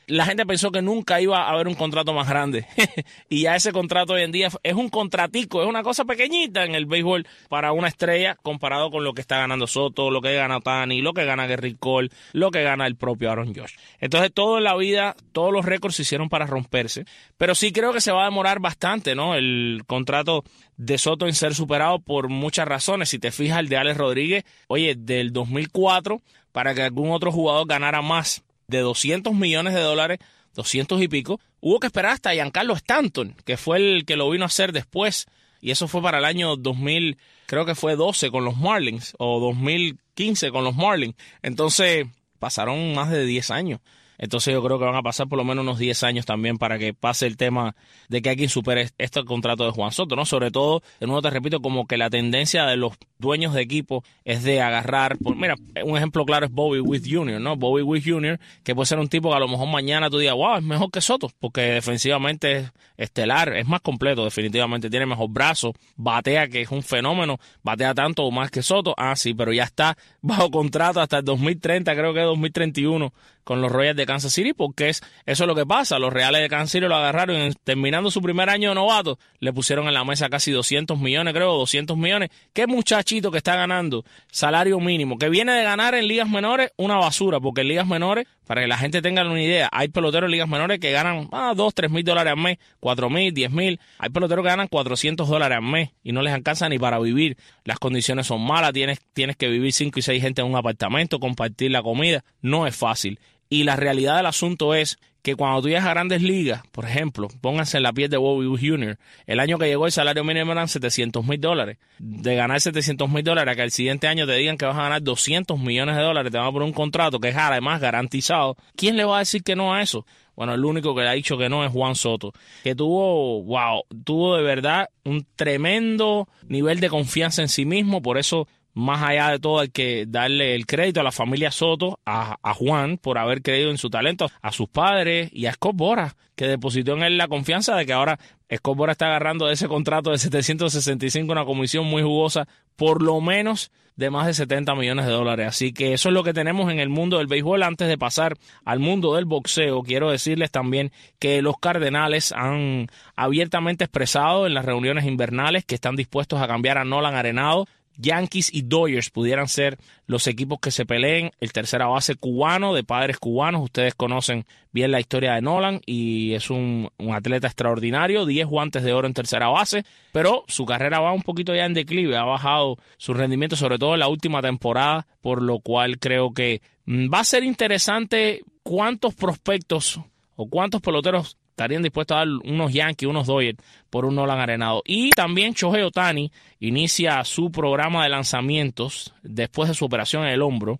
C: la gente pensó que nunca iba a haber un contrato más grande. Y ya ese contrato hoy en día es un contratico, es una cosa pequeñita en el béisbol para una estrella comparado con lo que está ganando Soto, lo que gana Ohtani, lo que gana Gerrit Cole, lo que gana el propio Aaron Judge. Entonces, todo en la vida, todos los récords se hicieron para romperse. Pero sí creo que se va a demorar bastante, ¿no? El contrato de Soto en ser superado por muchas razones. Si te fijas, el de Alex Rodríguez, oye, del dos mil cuatro, para que algún otro jugador ganara más de doscientos millones de dólares, doscientos y pico, hubo que esperar hasta Giancarlo Stanton, que fue el que lo vino a hacer después, y eso fue para el año dos mil, creo que fue doce con los Marlins, o dos mil quince con los Marlins. Entonces, pasaron más de diez años. Entonces yo creo que van a pasar por lo menos unos diez años también para que pase el tema de que alguien supere este contrato de Juan Soto, ¿no? Sobre todo, de nuevo te repito, como que la tendencia de los dueños de equipo es de agarrar, por, mira, un ejemplo claro es Bobby Witt junior, ¿no? Bobby Witt junior, que puede ser un tipo que a lo mejor mañana tú digas, wow, es mejor que Soto, porque defensivamente es estelar, es más completo definitivamente, tiene mejor brazo, batea, que es un fenómeno, batea tanto o más que Soto, ah sí, pero ya está bajo contrato hasta el dos mil treinta, creo que dos mil treinta y uno, con los Royals de Kansas City, porque es eso es lo que pasa. Los Reales de Kansas City lo agarraron y terminando su primer año de novato, le pusieron en la mesa casi doscientos millones, creo, doscientos millones. ¿Qué muchachito que está ganando salario mínimo? Que viene de ganar en ligas menores una basura, porque en ligas menores, para que la gente tenga una idea, hay peloteros en ligas menores que ganan ah, dos, tres mil dólares al mes, cuatro mil, diez mil. Hay peloteros que ganan cuatrocientos dólares al mes y no les alcanza ni para vivir. Las condiciones son malas, tienes, tienes que vivir cinco y seis gente en un apartamento, compartir la comida. No es fácil. Y la realidad del asunto es que cuando tú llegas a grandes ligas, por ejemplo, pónganse en la piel de Bobby Witt junior, el año que llegó el salario mínimo eran setecientos mil dólares. De ganar setecientos mil dólares a que el siguiente año te digan que vas a ganar doscientos millones de dólares, te van a poner un contrato que es además garantizado. ¿Quién le va a decir que no a eso? Bueno, el único que le ha dicho que no es Juan Soto, que tuvo, wow, tuvo de verdad un tremendo nivel de confianza en sí mismo, por eso más allá de todo hay que darle el crédito a la familia Soto, a, a Juan, por haber creído en su talento, a sus padres y a Scott Boras, que depositó en él la confianza de que ahora Scott Boras está agarrando de ese contrato de setecientos sesenta y cinco una comisión muy jugosa, por lo menos de más de setenta millones de dólares. Así que eso es lo que tenemos en el mundo del béisbol. Antes de pasar al mundo del boxeo, quiero decirles también que los Cardenales han abiertamente expresado en las reuniones invernales que están dispuestos a cambiar a Nolan Arenado. Yankees y Dodgers pudieran ser los equipos que se peleen el tercera base cubano, de padres cubanos. Ustedes conocen bien la historia de Nolan y es un, un atleta extraordinario, diez guantes de oro en tercera base, pero su carrera va un poquito ya en declive, ha bajado su rendimiento, sobre todo en la última temporada, por lo cual creo que va a ser interesante cuántos prospectos o cuántos peloteros estarían dispuestos a dar unos Yankees, unos Dodgers por un Nolan Arenado. Y también Shohei Ohtani inicia su programa de lanzamientos después de su operación en el hombro.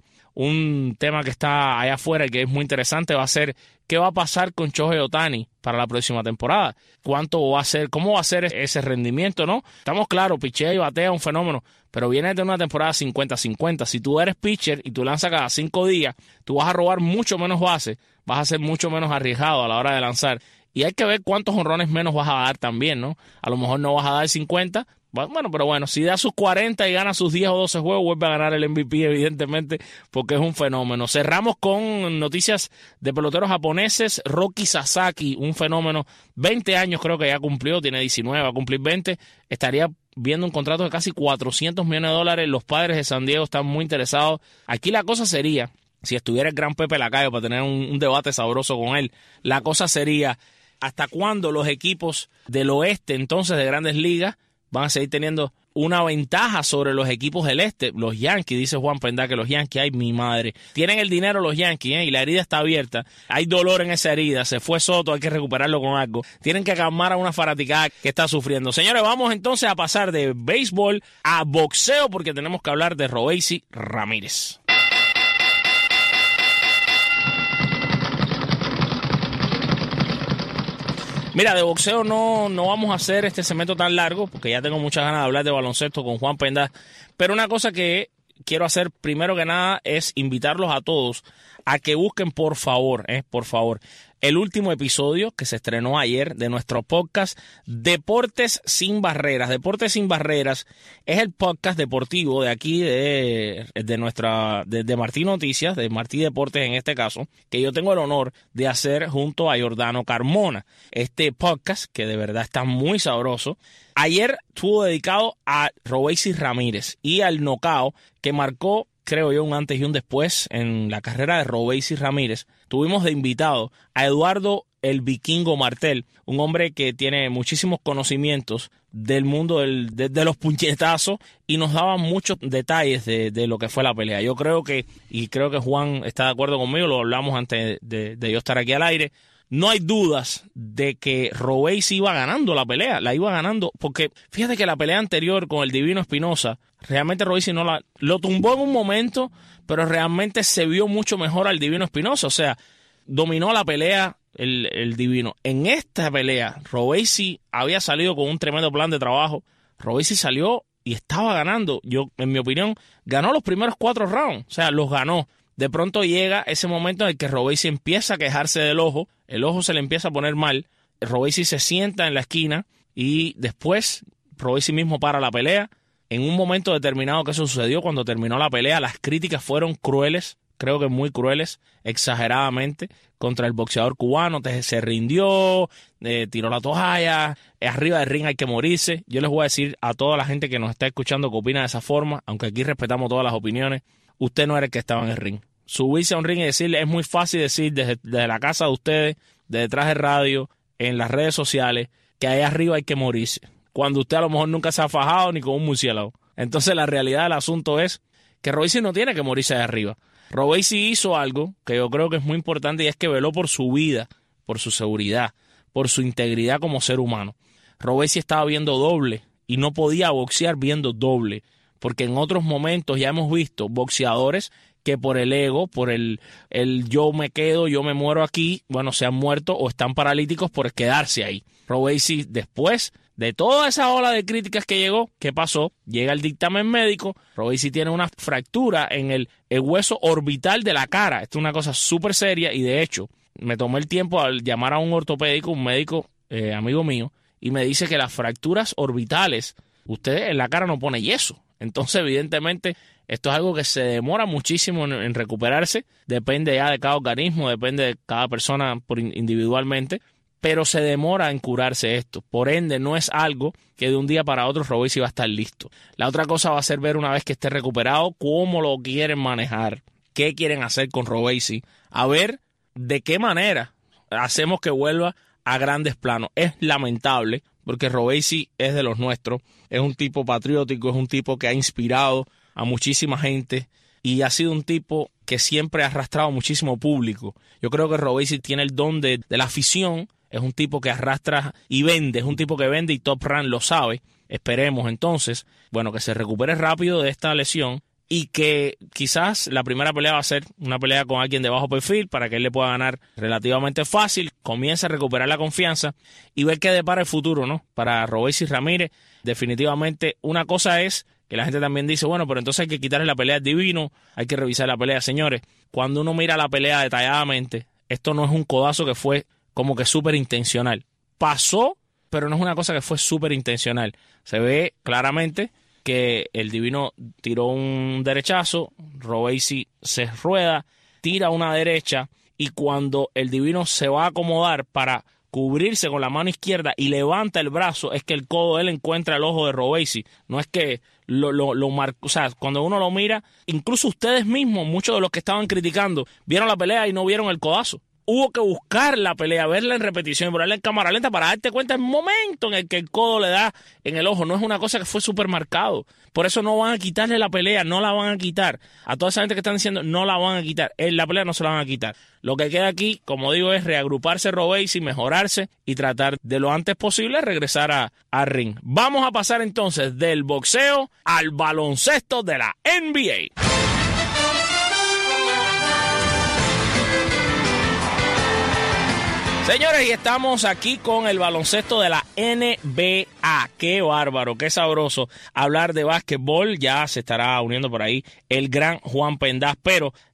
C: Un tema que está allá afuera y que es muy interesante va a ser qué va a pasar con Shohei Ohtani para la próxima temporada. Cuánto va a ser, cómo va a ser ese rendimiento, ¿no? Estamos claros, pichea y batea un fenómeno, pero viene de una temporada cincuenta cincuenta. Si tú eres pitcher y tú lanzas cada cinco días, tú vas a robar mucho menos bases, vas a ser mucho menos arriesgado a la hora de lanzar. Y hay que ver cuántos jonrones menos vas a dar también, ¿no? A lo mejor no vas a dar cincuenta, bueno, pero bueno, si da sus cuarenta y gana sus diez o doce juegos, vuelve a ganar el M V P, evidentemente, porque es un fenómeno. Cerramos con noticias de peloteros japoneses. Roki Sasaki, un fenómeno, veinte años creo que ya cumplió, tiene diecinueve, va a cumplir veinte, estaría viendo un contrato de casi cuatrocientos millones de dólares. Los Padres de San Diego están muy interesados. Aquí la cosa sería, si estuviera el gran Pepe Lacayo para tener un, un debate sabroso con él, la cosa sería hasta cuándo los equipos del oeste, entonces de Grandes Ligas, van a seguir teniendo una ventaja sobre los equipos del este. Los Yankees, dice Juan Pendá, que los Yankees, ay mi madre, tienen el dinero los Yankees, ¿eh? Y la herida está abierta, hay dolor en esa herida, se fue Soto, hay que recuperarlo con algo, tienen que calmar a una fanaticada que está sufriendo. Señores, vamos entonces a pasar de béisbol a boxeo, porque tenemos que hablar de Robeisy Ramírez. Mira, de boxeo no, no vamos a hacer este segmento tan largo, porque ya tengo muchas ganas de hablar de baloncesto con Juan Pendá. Pero una cosa que quiero hacer primero que nada es invitarlos a todos a que busquen, por favor, eh, por favor, el último episodio que se estrenó ayer de nuestro podcast Deportes Sin Barreras. Deportes Sin Barreras es el podcast deportivo de aquí de, de nuestra de, de Martí Noticias, de Martí Deportes en este caso, que yo tengo el honor de hacer junto a Jordano Carmona. Este podcast, que de verdad está muy sabroso, ayer estuvo dedicado a Robeisy Ramírez y al nocao que marcó, creo yo, un antes y un después en la carrera de Robeisy Ramírez. Tuvimos de invitado a Eduardo el Vikingo Martel, un hombre que tiene muchísimos conocimientos del mundo del, de, de los puñetazos y nos daba muchos detalles de, de lo que fue la pelea. Yo creo que, y creo que Juan está de acuerdo conmigo, lo hablamos antes de, de yo estar aquí al aire, no hay dudas de que Robeisy iba ganando la pelea, la iba ganando, porque fíjate que la pelea anterior con el Divino Espinosa, realmente Robeisy no la, lo tumbó en un momento, pero realmente se vio mucho mejor al Divino Espinosa, o sea, dominó la pelea el, el Divino. En esta pelea, Robeisy había salido con un tremendo plan de trabajo, Robeisy salió y estaba ganando, yo, en mi opinión, ganó los primeros cuatro rounds, o sea, los ganó. De pronto llega ese momento en el que Robeisy empieza a quejarse del ojo, el ojo se le empieza a poner mal, Robeisy se sienta en la esquina y después Robeisy mismo para la pelea. En un momento determinado que eso sucedió, cuando terminó la pelea, las críticas fueron crueles, creo que muy crueles, exageradamente, contra el boxeador cubano. Se rindió, eh, tiró la toalla, arriba del ring hay que morirse. Yo les voy a decir a toda la gente que nos está escuchando que opina de esa forma, aunque aquí respetamos todas las opiniones, usted no era el que estaba en el ring. Subirse a un ring y decirle, es muy fácil decir desde, desde la casa de ustedes, de detrás del radio, en las redes sociales, que ahí arriba hay que morirse, cuando usted a lo mejor nunca se ha fajado ni con un murciélago. Entonces la realidad del asunto es que Robeisy no tiene que morirse ahí arriba. Robeisy hizo algo que yo creo que es muy importante y es que veló por su vida, por su seguridad, por su integridad como ser humano. Robeisy estaba viendo doble y no podía boxear viendo doble, porque en otros momentos ya hemos visto boxeadores que por el ego, por el, el yo me quedo, yo me muero aquí, bueno, se han muerto o están paralíticos por quedarse ahí. Robeisy, después de toda esa ola de críticas que llegó, ¿qué pasó? Llega el dictamen médico, Robeisy tiene una fractura en el, el hueso orbital de la cara. Esto es una cosa súper seria y de hecho me tomé el tiempo al llamar a un ortopédico, un médico eh, amigo mío, y me dice que las fracturas orbitales, usted en la cara no pone yeso. Entonces, evidentemente, esto es algo que se demora muchísimo en, en recuperarse. Depende ya de cada organismo, depende de cada persona por individualmente, pero se demora en curarse esto. Por ende, no es algo que de un día para otro Robeisy va a estar listo. La otra cosa va a ser ver una vez que esté recuperado cómo lo quieren manejar, qué quieren hacer con Robeisy, a ver de qué manera hacemos que vuelva a grandes planos. Es lamentable, porque Robeisy es de los nuestros, es un tipo patriótico, es un tipo que ha inspirado a muchísima gente y ha sido un tipo que siempre ha arrastrado muchísimo público. Yo creo que Robeisy tiene el don de, de la afición, es un tipo que arrastra y vende, es un tipo que vende y Top Rank lo sabe. Esperemos entonces, bueno, que se recupere rápido de esta lesión y que quizás la primera pelea va a ser una pelea con alguien de bajo perfil para que él le pueda ganar relativamente fácil, comience a recuperar la confianza y ver qué depara el futuro, ¿no? Para Robeisy Ramírez, definitivamente una cosa es que la gente también dice, bueno, pero entonces hay que quitarle la pelea al Divino, hay que revisar la pelea. Señores, cuando uno mira la pelea detalladamente, esto no es un codazo que fue como que súper intencional. Pasó, pero no es una cosa que fue súper intencional. Se ve claramente que el Divino tiró un derechazo, Robeisy se rueda, tira una derecha y cuando el Divino se va a acomodar para cubrirse con la mano izquierda y levanta el brazo, es que el codo de él encuentra el ojo de Robeisy. No es que lo, lo, lo marca, o sea, cuando uno lo mira, incluso ustedes mismos, muchos de los que estaban criticando, vieron la pelea y no vieron el codazo. Hubo que buscar la pelea, verla en repetición, verla en cámara lenta para darte cuenta el momento en el que el codo le da en el ojo. No es una cosa que fue súper marcado. Por eso no van a quitarle la pelea, no la van a quitar. A toda esa gente que están diciendo, no la van a quitar. En la pelea no se la van a quitar. Lo que queda aquí, como digo, es reagruparse Robeisy, mejorarse y tratar de lo antes posible regresar a, a ring. Vamos a pasar entonces del boxeo al baloncesto de la N B A. Señores, y estamos aquí con el baloncesto de la N B A. Qué bárbaro, qué sabroso hablar de básquetbol. Ya se estará uniendo por ahí el gran Juan Pendaz, pero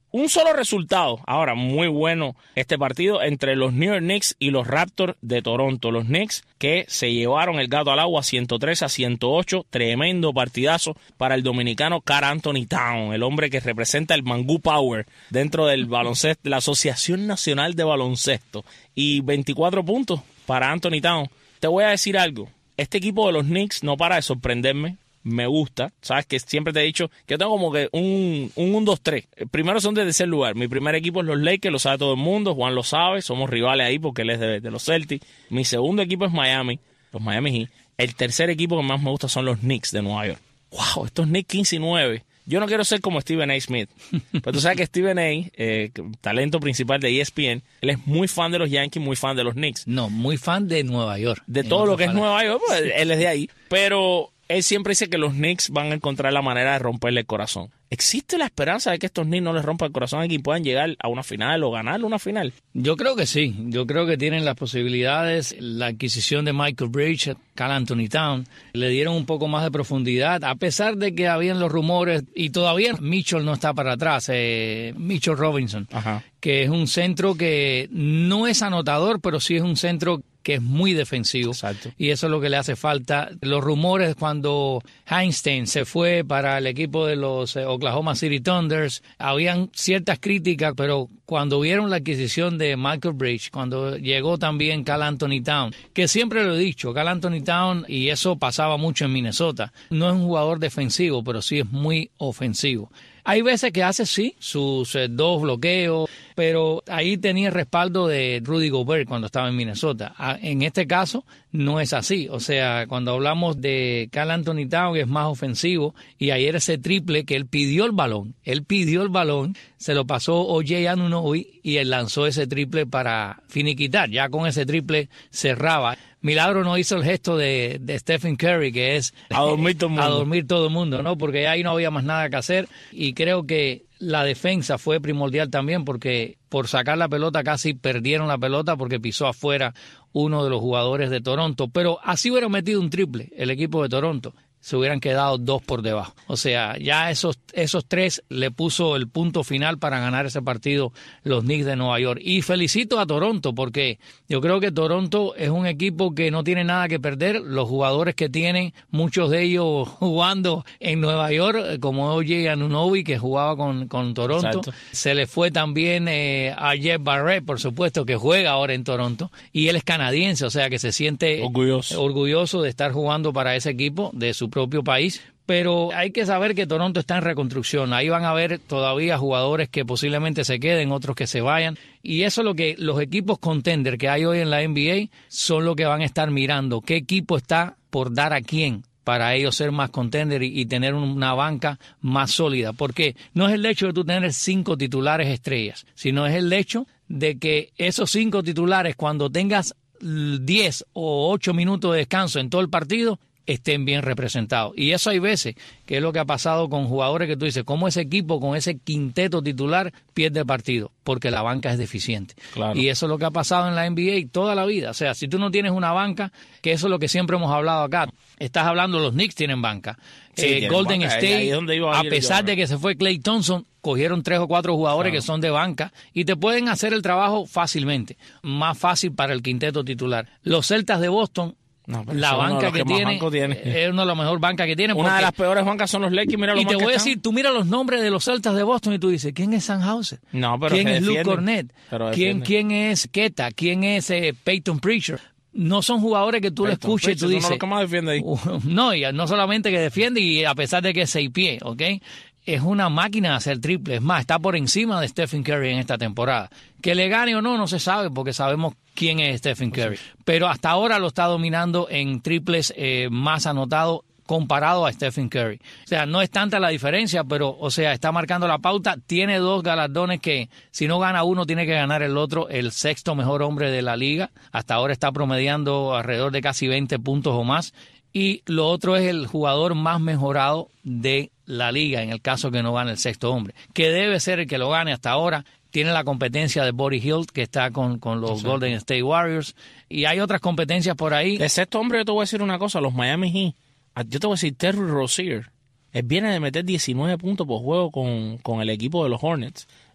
C: Un solo resultado, ahora muy bueno este partido entre los New York Knicks y los Raptors de Toronto. Los Knicks que se llevaron el gato al agua ciento tres a ciento ocho, tremendo partidazo para el dominicano Karl Anthony Towns, el hombre que representa el Mangú Power dentro del baloncesto, de la Asociación Nacional de Baloncesto. Y veinticuatro puntos para Anthony Towns. Te voy a decir algo, este equipo de los Knicks no para de sorprenderme. Me gusta, sabes que siempre te he dicho que yo tengo como que un uno dos tres. Primero son de tercer lugar. Mi primer equipo es los Lakers, lo sabe todo el mundo. Juan lo sabe, somos rivales ahí porque él es de, de los Celtics. Mi segundo equipo es Miami, los Miami Heat. El tercer equipo que más me gusta son los Knicks de Nueva York. Wow, estos Knicks quince y nueve. Yo no quiero ser como Stephen A. Smith, pero tú sabes que Stephen A., eh, talento principal de E S P N, él es muy fan de los Yankees, muy fan de los Knicks.
D: No, muy fan de Nueva York.
C: De todo lo que es Nueva York, pues, él es de ahí. Pero él siempre dice que los Knicks van a encontrar la manera de romperle el corazón. ¿Existe la esperanza de que estos Knicks no les rompan el corazón y que puedan llegar a una final o ganar una final?
D: Yo creo que sí. Yo creo que tienen las posibilidades. La adquisición de Michael Bridges, Karl Anthony Towns, le dieron un poco más de profundidad, a pesar de que habían los rumores, y todavía Mitchell no está para atrás, eh, Mitchell Robinson,
C: Ajá.
D: que es un centro que no es anotador, pero sí es un centro que es muy defensivo.
C: Exacto.
D: Y eso es lo que le hace falta. Los rumores cuando Einstein se fue para el equipo de los eh, Oklahoma City Thunders, habían ciertas críticas, pero cuando vieron la adquisición de Michael Bridges, cuando llegó también Karl Anthony Towns, que siempre lo he dicho, Karl Anthony Towns, y eso pasaba mucho en Minnesota, no es un jugador defensivo, pero sí es muy ofensivo. Hay veces que hace, sí, sus eh, dos bloqueos, pero ahí tenía el respaldo de Rudy Gobert cuando estaba en Minnesota. Ah, en este caso, no es así. O sea, cuando hablamos de Karl Anthony Towns, que es más ofensivo, y ayer ese triple que él pidió el balón, él pidió el balón, se lo pasó O J Anunoby y él lanzó ese triple para finiquitar. Ya con ese triple cerraba. Milagro no hizo el gesto de, de Stephen Curry, que es
C: a dormir todo el mundo.
D: A dormir todo el mundo, ¿no? Porque ahí no había más nada que hacer. Y creo que la defensa fue primordial también, porque por sacar la pelota casi perdieron la pelota porque pisó afuera uno de los jugadores de Toronto. Pero así hubiera metido un triple el equipo de Toronto, se hubieran quedado dos por debajo. O sea, ya esos, esos tres le puso el punto final para ganar ese partido los Knicks de Nueva York. Y felicito a Toronto porque yo creo que Toronto es un equipo que no tiene nada que perder. Los jugadores que tienen, muchos de ellos jugando en Nueva York, como O J Anunoby, que jugaba con, con Toronto.
C: Exacto.
D: Se le fue también eh, a Jeff Barrett, por supuesto, que juega ahora en Toronto. Y él es canadiense, o sea que se siente
C: orgulloso,
D: orgulloso de estar jugando para ese equipo de su propio país, pero hay que saber que Toronto está en reconstrucción. Ahí van a haber todavía jugadores que posiblemente se queden, otros que se vayan, y eso es lo que los equipos contender que hay hoy en la N B A son lo que van a estar mirando, qué equipo está por dar a quién para ellos ser más contender y, y tener una banca más sólida, porque no es el hecho de tú tener cinco titulares estrellas, sino es el hecho de que esos cinco titulares, cuando tengas diez o ocho minutos de descanso en todo el partido, estén bien representados. Y eso hay veces que es lo que ha pasado con jugadores que tú dices, ¿cómo ese equipo con ese quinteto titular pierde el partido? Porque la banca es deficiente.
C: Claro.
D: Y eso es lo que ha pasado en la N B A toda la vida. O sea, si tú no tienes una banca, que eso es lo que siempre hemos hablado acá. Estás hablando, los Knicks tienen banca.
C: Sí,
D: eh,
C: tienen
D: Golden
C: banca.
D: State,
C: Ahí es donde iba a
D: a
C: ir
D: pesar
C: yo.
D: de que se fue Klay Thompson, cogieron tres o cuatro jugadores
C: Claro.
D: que son de banca y te pueden hacer el trabajo fácilmente. Más fácil para el quinteto titular. Los Celtas de Boston,
C: No, pero
D: la
C: son uno de
D: banca
C: los
D: que,
C: que más
D: tiene,
C: banco tiene.
D: es una de las mejores bancas que tienen.
C: Una
D: porque-
C: de las peores bancas son los Lakers. Mira lo
D: y
C: mal
D: te
C: que
D: voy a
C: están.
D: decir, tú mira los nombres de los Celtas de Boston y tú dices, ¿quién es Sam Hauser?
C: No, pero
D: ¿Quién
C: que
D: es Luke
C: defienden.
D: Cornett?
C: Pero
D: ¿Quién,
C: defienden.
D: ¿Quién es Keta? ¿Quién es eh, Peyton Preacher? No son jugadores que tú le
C: Peyton
D: escuches y tú
C: Pritchard es uno de
D: dices...
C: los que más defiende ahí.
D: Uh, no, y no solamente que defiende, y a pesar de que es seis pies, ¿ok? Es una máquina de hacer triples. Es más, está por encima de Stephen Curry en esta temporada. Que le gane o no, no se sabe, porque sabemos quién es Stephen Curry. Pero hasta ahora lo está dominando en triples eh, más anotados comparado a Stephen Curry. O sea, no es tanta la diferencia, pero, o sea, está marcando la pauta. Tiene dos galardones que, si no gana uno, tiene que ganar el otro. El sexto mejor hombre de la liga. Hasta ahora está promediando alrededor de casi veinte puntos o más. Y lo otro es el jugador más mejorado de la liga, en el caso que no gane el sexto hombre, que debe ser el que lo gane hasta ahora. Tiene la competencia de Buddy Hield, que está con, con los
C: Exacto.
D: Golden State Warriors. Y hay otras competencias por ahí.
C: De sexto hombre, yo te voy a decir una cosa. Los Miami Heat, yo te voy a decir, Terry Rozier, él viene de meter diecinueve puntos por juego con, con el equipo de los Hornets.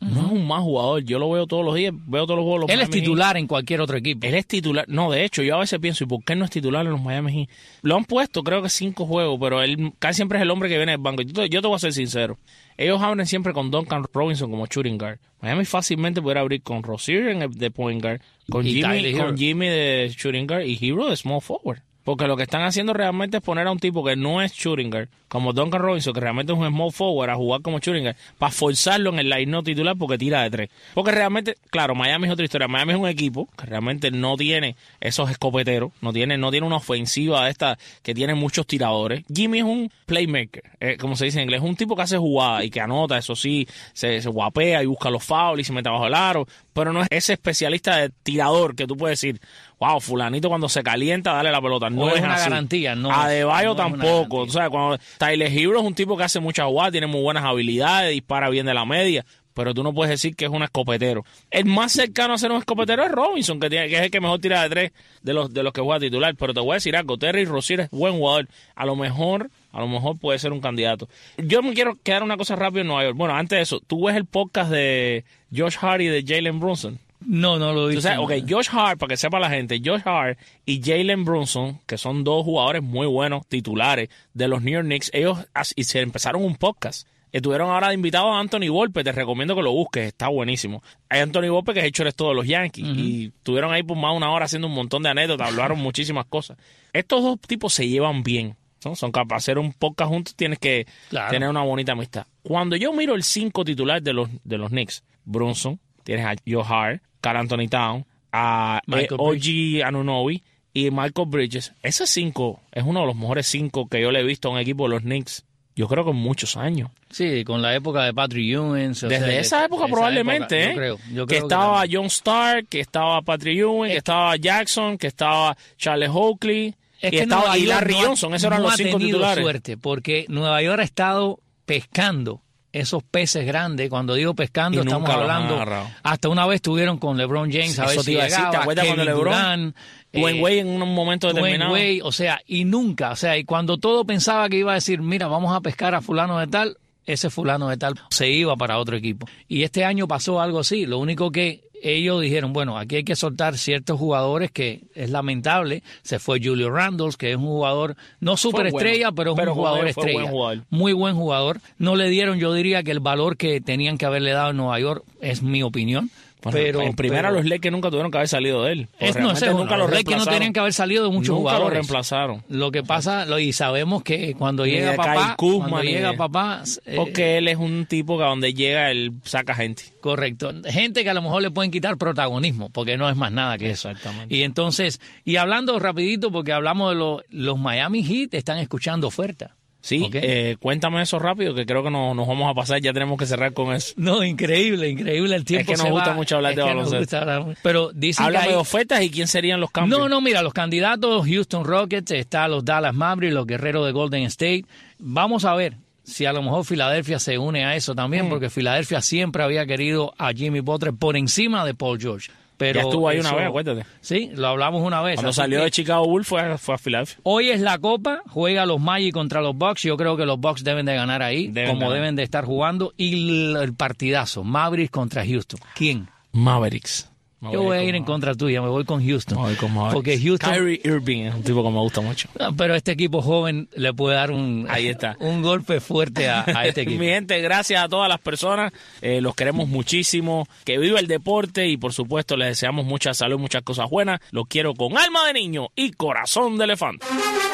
C: no es un mal jugador. Yo lo veo todos los días, veo todos los juegos. Los
D: él
C: Miami
D: es titular Heat. En cualquier otro equipo.
C: Él es titular. No, de hecho, yo a veces pienso, ¿y por qué no es titular en los Miami Heat? Lo han puesto, creo que cinco juegos, pero él casi siempre es el hombre que viene del banco. Yo te, yo te voy a ser sincero. Ellos abren siempre con Duncan Robinson como shooting guard. Miami fácilmente pudiera abrir con Rozier en el de point guard, con
D: y
C: Jimmy, con Jimmy de shooting guard y Hero de small forward. Porque lo que están haciendo realmente es poner a un tipo que no es shooting guard, como Duncan Robinson, que realmente es un small forward, a jugar como shooting guard, para forzarlo en el line no titular porque tira de tres. Porque realmente, claro, Miami es otra historia. Miami es un equipo que realmente no tiene esos escopeteros, no tiene no tiene una ofensiva de esta que tiene muchos tiradores. Jimmy es un playmaker, eh, como se dice en inglés, es un tipo que hace jugada y que anota, eso sí, se, se guapea y busca los fouls y se mete bajo el aro, pero no es ese especialista de tirador que tú puedes decir, wow, fulanito cuando se calienta, dale la pelota. No,
D: no es,
C: es
D: una
C: así.
D: garantía. No,
C: Adebayo
D: no
C: tampoco. O sea, cuando Tyler Hero es un tipo que hace mucha jugada, tiene muy buenas habilidades, dispara bien de la media, pero tú no puedes decir que es un escopetero. El más cercano a ser un escopetero es Robinson, que, tiene, que es el que mejor tira de tres de los, de los que juega titular. Pero te voy a decir algo, Terry Rozier es buen jugador. A lo mejor... A lo mejor puede ser un candidato. Yo me quiero quedar una cosa rápido en Nueva York. Bueno, antes de eso, ¿tú ves el podcast de Josh Hart y de Jalen Brunson?
D: No, no lo he visto.
C: O sea, ok, Josh Hart, para que sepa la gente, Josh Hart y Jalen Brunson, que son dos jugadores muy buenos, titulares de los New York Knicks, ellos y se empezaron un podcast. Estuvieron ahora de invitados a Anthony Volpe, te recomiendo que lo busques, está buenísimo. Hay Anthony Volpe que es hecho de todos los Yankees, uh-huh. y estuvieron ahí por más de una hora haciendo un montón de anécdotas, hablaron muchísimas cosas. Estos dos tipos se llevan bien. Son, son capaces de hacer un podcast juntos, tienes que claro. tener una bonita amistad. Cuando yo miro el cinco titular de los de los Knicks, Brunson, tienes a Joe Hart, Karl Anthony Towns, a eh, O G Anunoby y Michael Bridges. Ese cinco es uno de los mejores cinco que yo le he visto a un equipo de los Knicks, yo creo que en muchos años.
D: Sí, con la época de Patrick Ewing.
C: Desde sea, esa época esa probablemente, época,
D: ¿eh? Yo creo, yo creo
C: que estaba que John Stark, que estaba Patrick Ewing, eh. que estaba Jackson, que estaba Charles Oakley. Es y que estaba y Larry Johnson, esos eran no los cinco titulares.
D: Suerte, porque Nueva York ha estado pescando esos peces grandes. Cuando digo pescando, y estamos hablando. Hasta una vez estuvieron con LeBron James, a ver si llegaba,
C: ¿te acuerdas cuando LeBron? Dwayne Wade en un momento determinado.
D: Dwayne Wade, o sea, y nunca, o sea, y cuando todo pensaba que iba a decir, mira, vamos a pescar a fulano de tal, ese fulano de tal se iba para otro equipo. Y este año pasó algo así. Lo único que ellos dijeron, bueno, aquí hay que soltar ciertos jugadores que es lamentable. Se fue Julio Randle, que es un jugador no superestrella, bueno, pero es pero un jugador estrella. Buen jugador. Muy buen jugador. No le dieron, yo diría que el valor que tenían que haberle dado en Nueva York, es mi opinión.
C: Bueno, pero en primera pero, los Lakers nunca tuvieron que haber salido de él.
D: Es, no, ese, nunca los Lakers no tenían que haber salido de muchos
C: nunca
D: jugadores.
C: Nunca lo reemplazaron.
D: Lo que pasa, lo, y sabemos que cuando llega y papá, Kuzma, cuando llega de, papá...
C: Eh, porque él es un tipo que a donde llega, él saca gente.
D: Correcto. Gente que a lo mejor le pueden quitar protagonismo, porque no es más nada que eso.
C: Exactamente.
D: Y entonces, y hablando rapidito, porque hablamos de lo, los Miami Heat, están escuchando ofertas.
C: Sí, okay. eh, cuéntame eso rápido, que creo que no, nos vamos a pasar, ya tenemos que cerrar con eso.
D: No, increíble, increíble el tiempo.
C: Es que nos
D: se
C: gusta
D: va,
C: mucho hablar de baloncesto.
D: Hablar, pero dicen
C: Háblame
D: que hay...
C: de ofertas y quién serían los cambios.
D: No, no, mira, los candidatos, Houston Rockets, está los Dallas Mavericks, los Guerreros de Golden State. Vamos a ver si a lo mejor Filadelfia se une a eso también, mm. porque Filadelfia siempre había querido a Jimmy Butler por encima de Paul George. Pero
C: ya estuvo ahí
D: eso,
C: una vez, acuérdate.
D: Sí, lo hablamos una vez.
C: Cuando salió que, de Chicago Bulls fue, fue a Filadelfia.
D: Hoy es la Copa, juega los Magic contra los Bucks. Yo creo que los Bucks deben de ganar ahí, deben como ganar. Deben de estar jugando. Y el, el partidazo, Mavericks contra Houston. ¿Quién?
C: Mavericks.
D: Me Yo voy, voy a ir con en contra tuya, me voy con Houston.
C: Me voy con Mavericks.
D: Porque Houston,
C: Kyrie Irving es un tipo que me gusta mucho.
D: No, pero este equipo joven le puede dar un,
C: Ahí está.
D: un golpe fuerte a, a este equipo.
C: Mi gente, gracias a todas las personas. Eh, los queremos muchísimo. Que viva el deporte y, por supuesto, les deseamos mucha salud, muchas cosas buenas. Los quiero con alma de niño y corazón de elefante.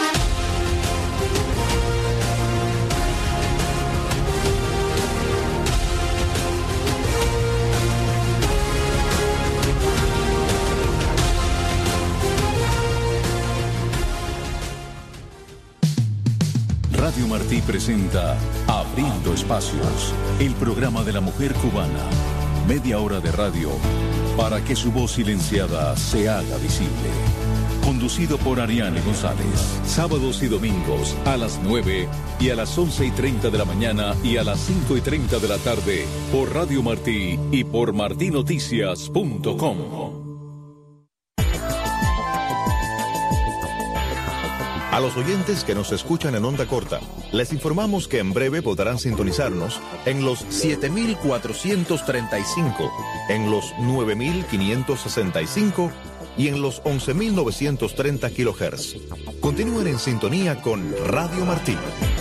B: Radio Martí presenta Abriendo Espacios, el programa de la mujer cubana. Media hora de radio para que su voz silenciada se haga visible. Conducido por Ariane González. Sábados y domingos a las nueve y a las once y treinta de la mañana y a las cinco y treinta de la tarde por Radio Martí y por martí noticias punto com.
H: A los oyentes que nos escuchan en onda corta, les informamos que en breve podrán sintonizarnos en los siete mil cuatrocientos treinta y cinco, en los nueve mil quinientos sesenta y cinco y en los once mil novecientos treinta kilohertz. Continúen en sintonía con Radio Martí.